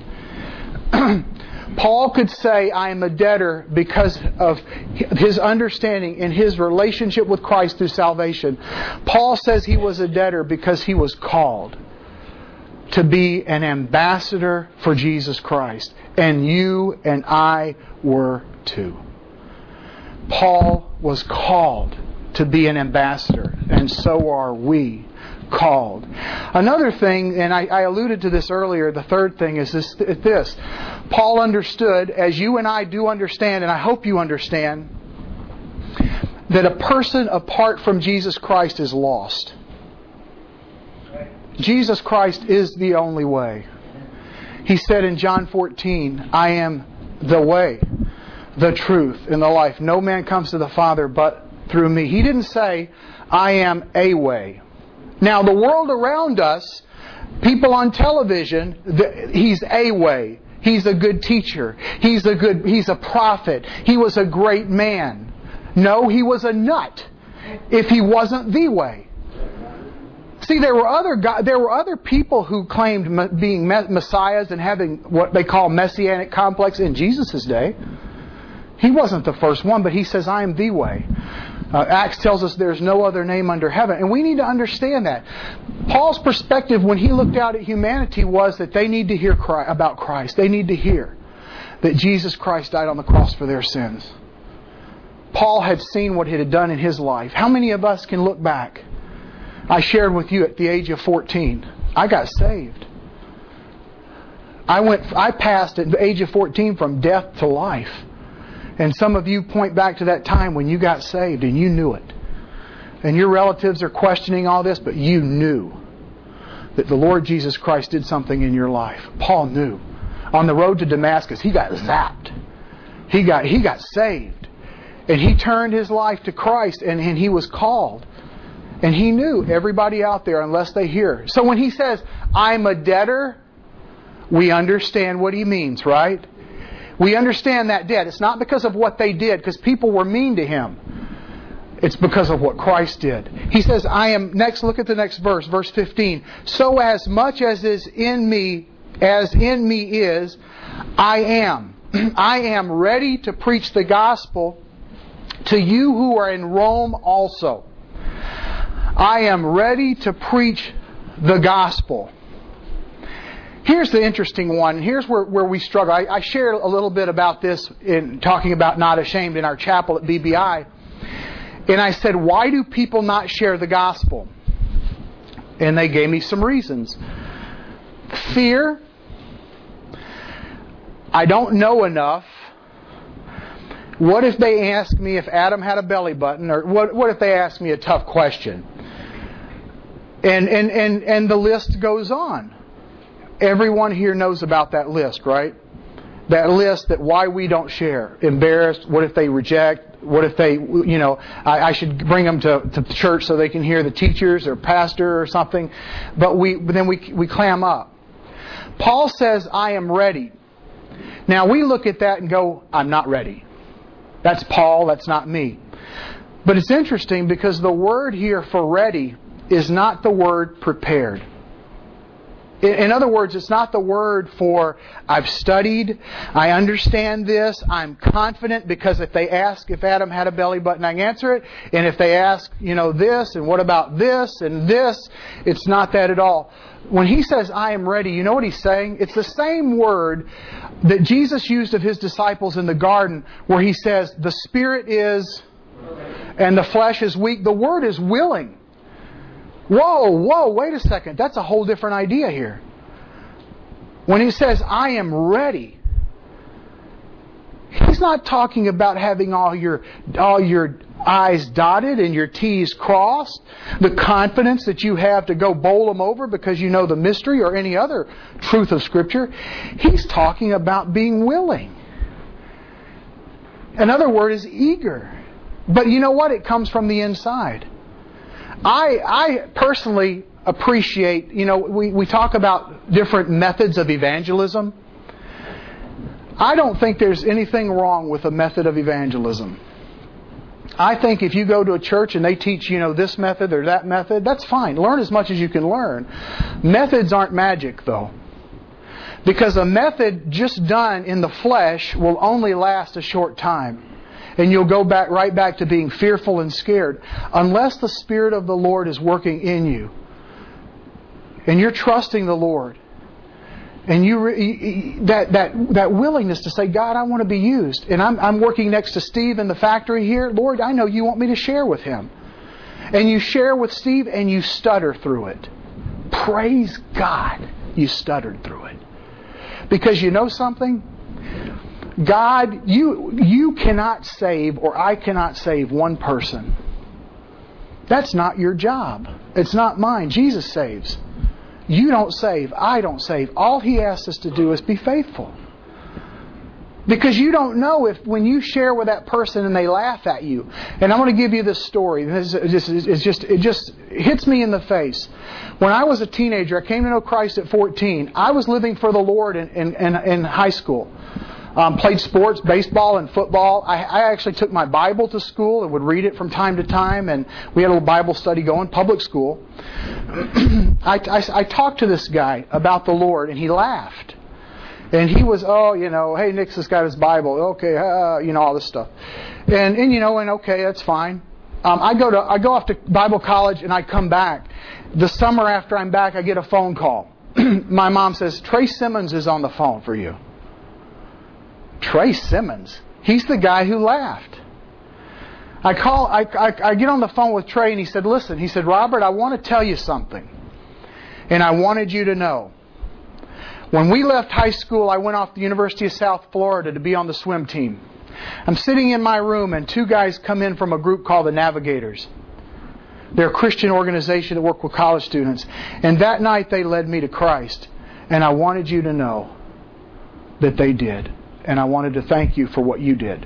Paul could say, I am a debtor because of his understanding and his relationship with Christ through salvation. Paul says he was a debtor because he was called to be an ambassador for Jesus Christ. And you and I were too. Paul was called to be an ambassador, and so are we called. Another thing, and I, I alluded to this earlier, the third thing is this, this. Paul understood, as you and I do understand, and I hope you understand, that a person apart from Jesus Christ is lost. Jesus Christ is the only way. He said in John fourteen, I am the way, the truth, and the life. No man comes to the Father but through me. He didn't say, I am a way. Now, the world around us, people on television, the, he's a way. He's a good teacher. He's a good. He's a prophet. He was a great man. No, he was a nut if he wasn't the way. See, there were other God, there were other people who claimed being messiahs and having what they call messianic complex in Jesus' day. He wasn't the first one, but he says, I am the way. Uh, Acts tells us there's no other name under heaven. And we need to understand that. Paul's perspective when he looked out at humanity was that they need to hear Christ, about Christ. They need to hear that Jesus Christ died on the cross for their sins. Paul had seen what it had done in his life. How many of us can look back? I shared with you at the age of fourteen. I got saved. I went. I passed at the age of fourteen from death to life. And some of you point back to that time when you got saved and you knew it. And your relatives are questioning all this, but you knew that the Lord Jesus Christ did something in your life. Paul knew. On the road to Damascus, he got zapped. He got he got saved. And he turned his life to Christ and, and he was called. And he knew everybody out there unless they hear. So when he says, I'm a debtor, we understand what he means, right? We understand that debt. It's not because of what they did, because people were mean to him. It's because of what Christ did. He says, I am, next, look at the next verse, verse fifteen. So as much as is in me, as in me is, I am. I am ready to preach the gospel to you who are in Rome also. I am ready to preach the gospel. Here's the interesting one. Here's where, where we struggle. I, I shared a little bit about this in talking about Not Ashamed in our chapel at B B I. And I said, why do people not share the gospel? And they gave me some reasons. Fear. I don't know enough. What if they ask me if Adam had a belly button? Or what, what if they ask me a tough question? And, and, and, and the list goes on. Everyone here knows about that list, right? That list that why we don't share. Embarrassed. What if they reject? What if they, you know, I, I should bring them to, to church so they can hear the teachers or pastor or something. But we, but then we, we clam up. Paul says, I am ready. Now we look at that and go, I'm not ready. That's Paul, that's not me. But it's interesting because the word here for ready is not the word prepared. In other words, it's not the word for I've studied, I understand this, I'm confident because if they ask if Adam had a belly button, I can answer it. And if they ask, you know, this and what about this and this, it's not that at all. When he says, I am ready, you know what he's saying? It's the same word that Jesus used of his disciples in the garden where he says, the spirit is and the flesh is weak. The word is willing. Whoa, whoa, wait a second. That's a whole different idea here. When he says, I am ready, he's not talking about having all your all your I's dotted and your T's crossed, the confidence that you have to go bowl them over because you know the mystery or any other truth of Scripture. He's talking about being willing. Another word is eager. But you know what? It comes from the inside. I I personally appreciate, you know, we, we talk about different methods of evangelism. I don't think there's anything wrong with a method of evangelism. I think if you go to a church and they teach, you know, this method or that method, that's fine. Learn as much as you can learn. Methods aren't magic, though. Because a method just done in the flesh will only last a short time. And you'll go back right back to being fearful and scared. Unless the Spirit of the Lord is working in you. And you're trusting the Lord. And you that that that willingness to say, God, I want to be used. And I'm I'm working next to Steve in the factory here. Lord, I know you want me to share with him. And you share with Steve and you stutter through it. Praise God, you stuttered through it. Because you know something? God, you you cannot save, or I cannot save one person. That's not your job. It's not mine. Jesus saves. You don't save. I don't save. All He asks us to do is be faithful. Because you don't know if when you share with that person and they laugh at you. And I'm going to give you this story. This is just, it's just, it just hits me in the face. When I was a teenager, I came to know Christ at fourteen. I was living for the Lord in, in, in, in high school. Um, played sports, baseball and football. I, I actually took my Bible to school and would read it from time to time, and we had a little Bible study going, public school. I, I, I talked to this guy about the Lord, and he laughed. And he was, oh, you know, hey, Nick's has got his Bible. Okay, uh, you know, all this stuff. And, and you know, and okay, that's fine. Um, I go to I go off to Bible college, and I come back. The summer after I'm back, I get a phone call. My mom says, Trey Simmons is on the phone for you. Trey Simmons? He's the guy who laughed. I call. I, I, I get on the phone with Trey, and he said, listen, he said, Robert, I want to tell you something. And I wanted you to know. When we left high school, I went off to the University of South Florida to be on the swim team. I'm sitting in my room, and two guys come in from a group called the Navigators. They're a Christian organization that work with college students. And that night they led me to Christ. And I wanted you to know that they did. And I wanted to thank you for what you did.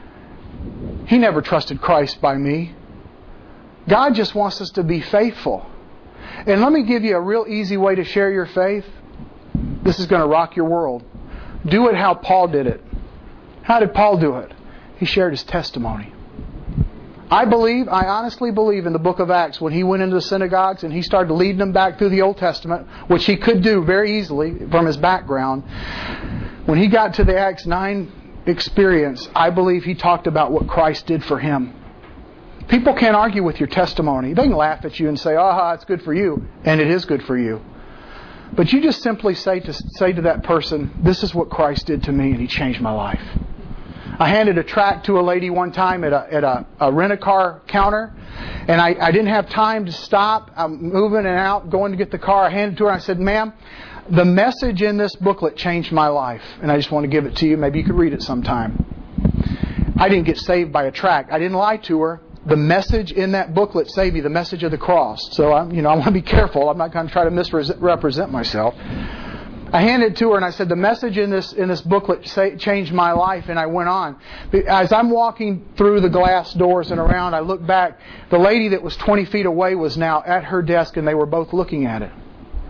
He never trusted Christ by me. God just wants us to be faithful. And let me give you a real easy way to share your faith. This is going to rock your world. Do it how Paul did it. How did Paul do it? He shared his testimony. I believe, I honestly believe in the book of Acts when he went into the synagogues and he started leading them back through the Old Testament, which he could do very easily from his background. When he got to the Acts nine experience, I believe he talked about what Christ did for him. People can't argue with your testimony. They can laugh at you and say, aha, it's good for you. And it is good for you. But you just simply say to say to that person, this is what Christ did to me and He changed my life. I handed a tract to a lady one time at a, at a, a rent-a-car counter, and I, I didn't have time to stop. I'm moving and out, going to get the car. I handed it to her and I said, ma'am, the message in this booklet changed my life, and I just want to give it to you. Maybe you could read it sometime. I didn't get saved by a tract. I didn't lie to her. The message in that booklet saved me, the message of the cross. So I'm, you know, I want to be careful. I'm not going to try to misrepresent myself. I handed it to her and I said, the message in this in this booklet say, changed my life, and I went on. As I'm walking through the glass doors and around, I look back. The lady that was twenty feet away was now at her desk, and they were both looking at it.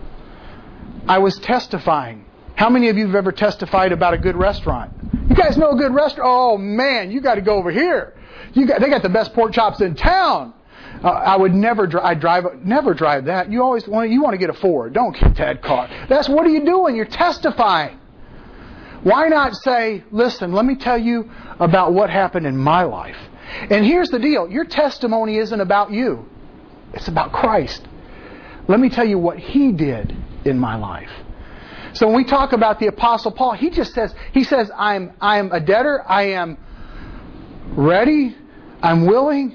I was testifying. How many of you have ever testified about a good restaurant? You guys know a good restaurant? Oh man, you got to go over here. You got, they got the best pork chops in town. Uh, I would never drive. I drive never drive that. You always want you want to get a Ford. Don't get that car. That's what are you doing? You're testifying. Why not say, listen, let me tell you about what happened in my life. And here's the deal. Your testimony isn't about you. It's about Christ. Let me tell you what He did in my life. So when we talk about the Apostle Paul, he just says, he says, I'm I'm a debtor. I am ready. I'm willing.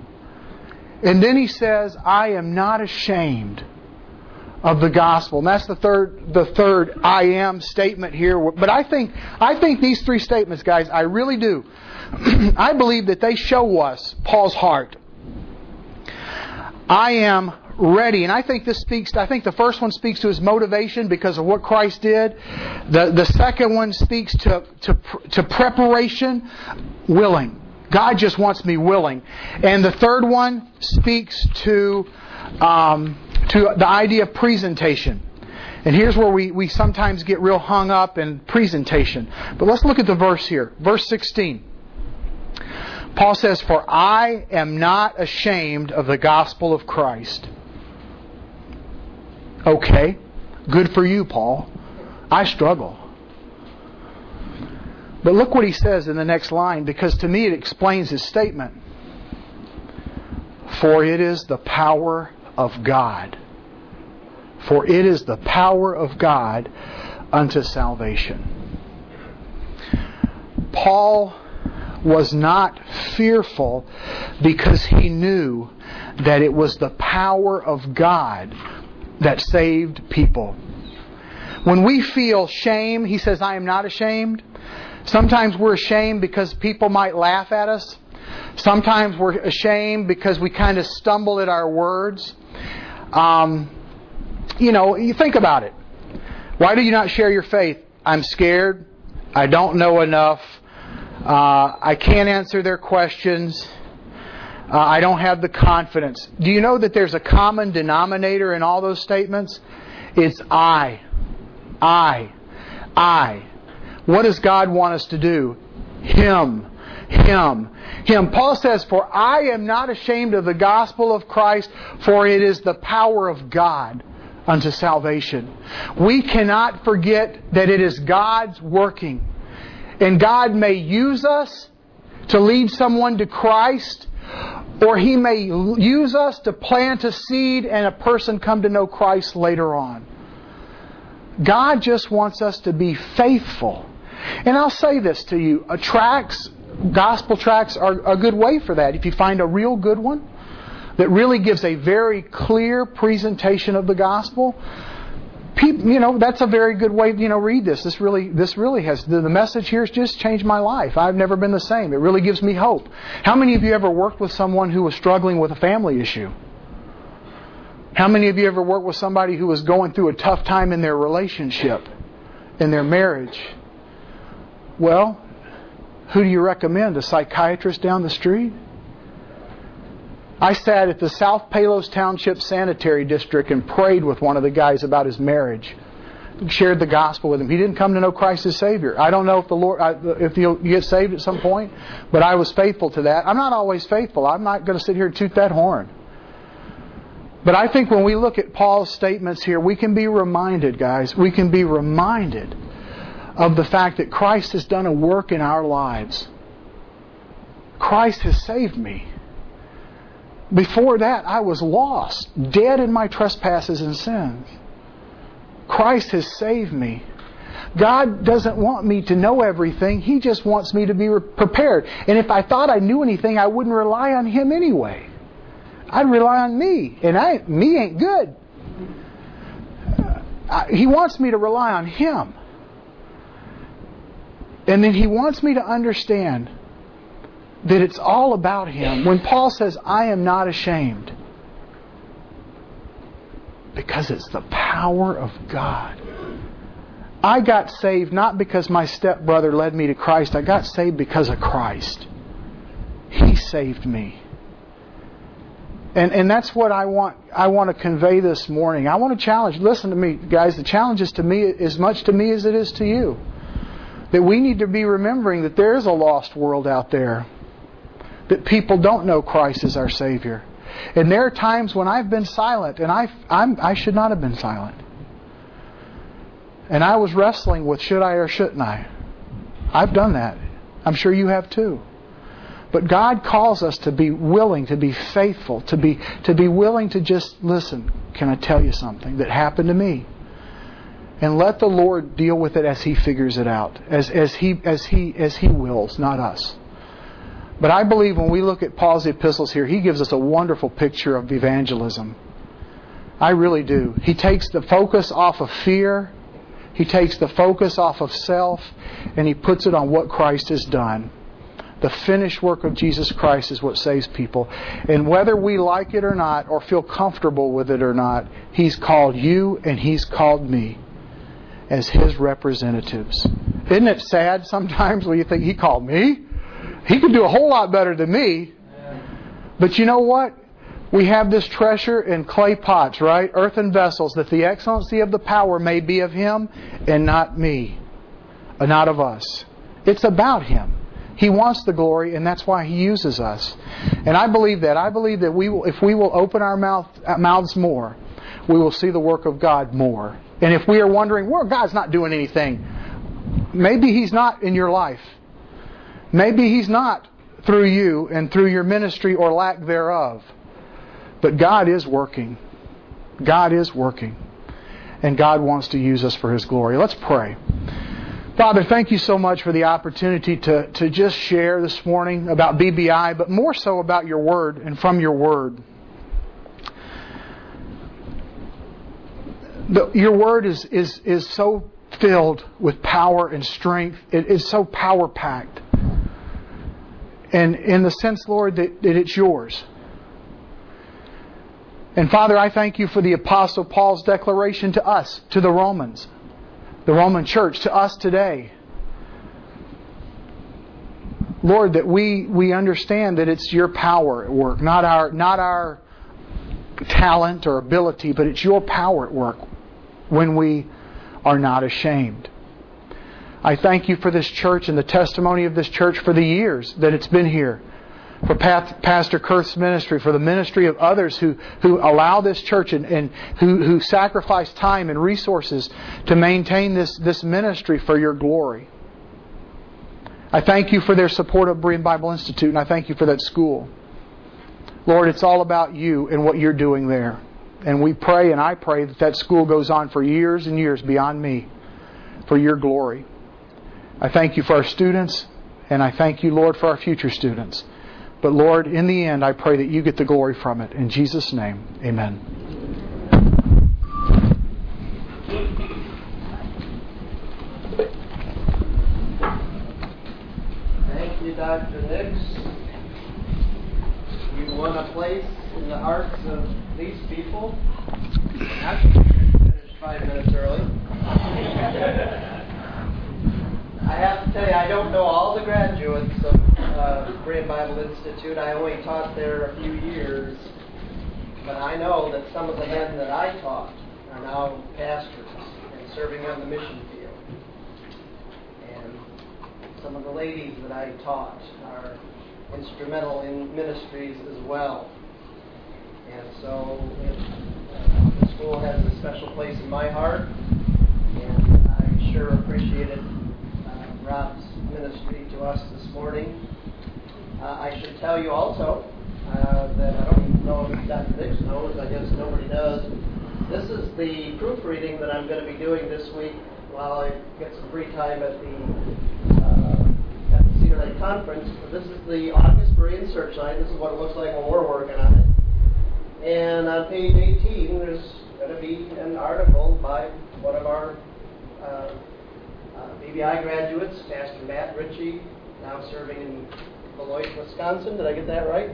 And then he says, I am not ashamed of the gospel. And that's the third the third I am statement here. But I think I think these three statements, guys, I really do. I believe that they show us Paul's heart. I am ready. And I think this speaks, I think the first one speaks to his motivation because of what Christ did. The the second one speaks to to, to preparation, willing. God just wants me willing. And the third one speaks to um, to the idea of presentation. And here's where we, we sometimes get real hung up in presentation. But let's look at the verse here. Verse sixteen. Paul says, for I am not ashamed of the gospel of Christ. Okay, good for you, Paul. I struggle. But look what he says in the next line, because to me it explains his statement. For it is the power of God. For it is the power of God unto salvation. Paul was not fearful because he knew that it was the power of God that saved people. When we feel shame, he says, I am not ashamed. Sometimes we're ashamed because people might laugh at us. Sometimes we're ashamed because we kind of stumble at our words. Um, you know, you think about it. Why do you not share your faith? I'm scared. I don't know enough. Uh, I can't answer their questions. Uh, I don't have the confidence. Do you know that there's a common denominator in all those statements? It's I. I. I. What does God want us to do? Him. Him. Him. Paul says, "For I am not ashamed of the gospel of Christ, for it is the power of God unto salvation." We cannot forget that it is God's working. And God may use us to lead someone to Christ, or He may use us to plant a seed and a person come to know Christ later on. God just wants us to be faithful. And I'll say this to you, a tracts, gospel tracts are a good way for that. If you find a real good one that really gives a very clear presentation of the gospel, people, you know, that's a very good way. You know, read this. This really, this really has the, the message here has just changed my life. I've never been the same. It really gives me hope. How many of you ever worked with someone who was struggling with a family issue? How many of you ever worked with somebody who was going through a tough time in their relationship, in their marriage? Well, who do you recommend? A psychiatrist down the street? I sat at the South Palos Township Sanitary District and prayed with one of the guys about his marriage. Shared the gospel with him. He didn't come to know Christ as Savior. I don't know if the Lord, if he'll get saved at some point, but I was faithful to that. I'm not always faithful. I'm not going to sit here and toot that horn. But I think when we look at Paul's statements here, we can be reminded, guys, we can be reminded of the fact that Christ has done a work in our lives. Christ has saved me. Before that, I was lost, dead in my trespasses and sins. Christ has saved me. God doesn't want me to know everything. He just wants me to be prepared. And if I thought I knew anything, I wouldn't rely on Him anyway. I'd rely on me. And I, me ain't good. Uh, he wants me to rely on Him. And then He wants me to understand that it's all about Him. When Paul says, "I am not ashamed," because it's the power of God. I got saved not because my stepbrother led me to Christ. I got saved because of Christ. He saved me. And and that's what I want I want to convey this morning. I want to challenge. Listen to me, guys. The challenge is to me as much to me as it is to you. That we need to be remembering that there is a lost world out there. That people don't know Christ as our Savior. And there are times when I've been silent, and I I'm, I should not have been silent. And I was wrestling with should I or shouldn't I. I've done that. I'm sure you have too. But God calls us to be willing, to be faithful, to be to be willing to just listen. Can I tell you something that happened to me? And let the Lord deal with it as He figures it out, as as He as He as He wills, not us. But I believe when we look at Paul's epistles here, he gives us a wonderful picture of evangelism. I really do. He takes the focus off of fear. He takes the focus off of self, and he puts it on what Christ has done. The finished work of Jesus Christ is what saves people. And whether we like it or not, or feel comfortable with it or not, He's called you and He's called me as His representatives. Isn't it sad sometimes when you think He called me? He could do a whole lot better than me. But you know what? We have this treasure in clay pots, right? Earthen vessels, that the excellency of the power may be of Him and not me. Not of us. It's about Him. He wants the glory, and that's why He uses us. And I believe that. I believe that we will, if we will open our mouth, mouths more, we will see the work of God more. And if we are wondering, well, God's not doing anything, maybe He's not in your life. Maybe He's not through you and through your ministry or lack thereof. But God is working. God is working. And God wants to use us for His glory. Let's pray. Father, thank You so much for the opportunity to, to just share this morning about B B I, but more so about Your Word and from Your Word. The, your Word is, is, is so filled with power and strength. It is so power-packed. And in the sense, Lord, that, that it's Yours. And Father, I thank You for the Apostle Paul's declaration to us, to the Romans, the Roman church, to us today. Lord, that we, we understand that it's Your power at work, not our, not our talent or ability, but it's Your power at work when we are not ashamed. I thank you for this church and the testimony of this church for the years that it's been here. For Pastor Kurth's ministry, for the ministry of others who, who allow this church and, and who, who sacrifice time and resources to maintain this, this ministry for your glory. I thank you for their support of Berean Bible Institute, and I thank you for that school. Lord, it's all about you and what you're doing there. And we pray, and I pray, that that school goes on for years and years beyond me, for your glory. I thank you for our students, and I thank you, Lord, for our future students. But Lord, in the end, I pray that you get the glory from it. In Jesus' name, amen. Thank you, Doctor Nix. You won a place in the hearts of these people. Actually, finished five minutes early. I have to tell you, I don't know all the graduates of uh, Berean Bible Institute. I only taught there a few years. But I know that some of the men that I taught are now pastors and serving on the mission field. And some of the ladies that I taught are instrumental in ministries as well. And so it, uh, the school has a special place in my heart. And I sure appreciated Rob's ministry to us this morning. Uh, I should tell you also uh, that I don't even know if Doctor Nix knows, I guess nobody does. This is the proofreading that I'm going to be doing this week while I get some free time at the, uh, at the Cedar Lake Conference. This is the August Berean Searchlight. This is what it looks like when we're working on it. And on page eighteen, there's going to be an article by one of our uh, Uh, B B I graduates, Pastor Matt Ritchie, now serving in Beloit, Wisconsin. Did I get that right?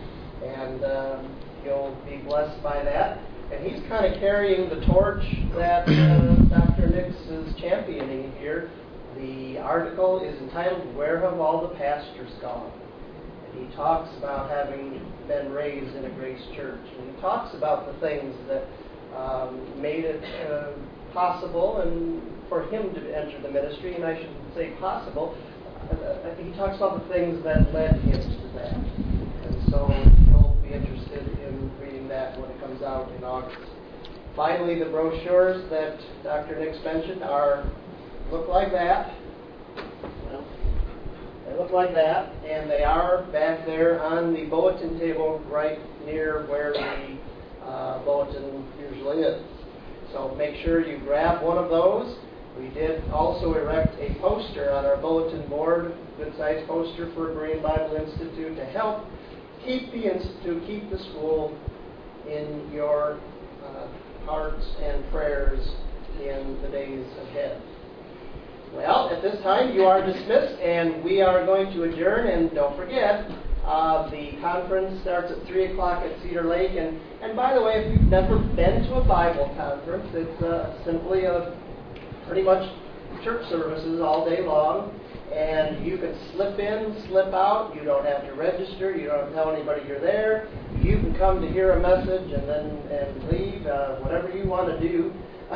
And um, you'll be blessed by that. And he's kind of carrying the torch that uh, Doctor Nix is championing here. The article is entitled, "Where Have All the Pastors Gone?" And he talks about having been raised in a Grace Church. And he talks about the things that um, made it uh, possible and for him to enter the ministry, and I should say possible. Uh, he talks about the things that led him to that. And so you'll be interested in reading that when it comes out in August. Finally, the brochures that Doctor Nix mentioned are look like that. Well, they look like that, and they are back there on the bulletin table right near where the uh, bulletin usually is. So make sure you grab one of those. We did also erect a poster on our bulletin board, good-sized poster for Berean Bible Institute, to help keep the Institute, keep the school in your uh, hearts and prayers in the days ahead. Well, at this time, you are dismissed, and we are going to adjourn. And don't forget, uh, the conference starts at three o'clock at Cedar Lake. And, and by the way, if you've never been to a Bible conference, it's uh, simply a pretty much church services all day long, and you can slip in, slip out. You don't have to register. You don't have to tell anybody you're there. You can come to hear a message and then and leave, uh, whatever you want to do.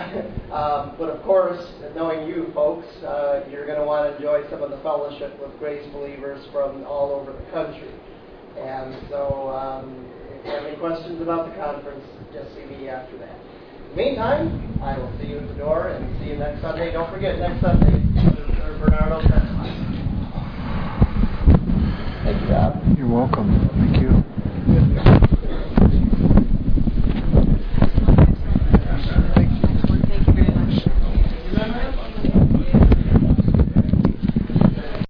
um, but of course, knowing you folks, uh, you're going to want to enjoy some of the fellowship with Grace believers from all over the country. And so um, if you have any questions about the conference, just see me after that. In the meantime, I will see you at the door and see you next Sunday. Don't forget, next Sunday, Brother Bernardo testimony. Thank you, Rob. You're welcome. Thank you.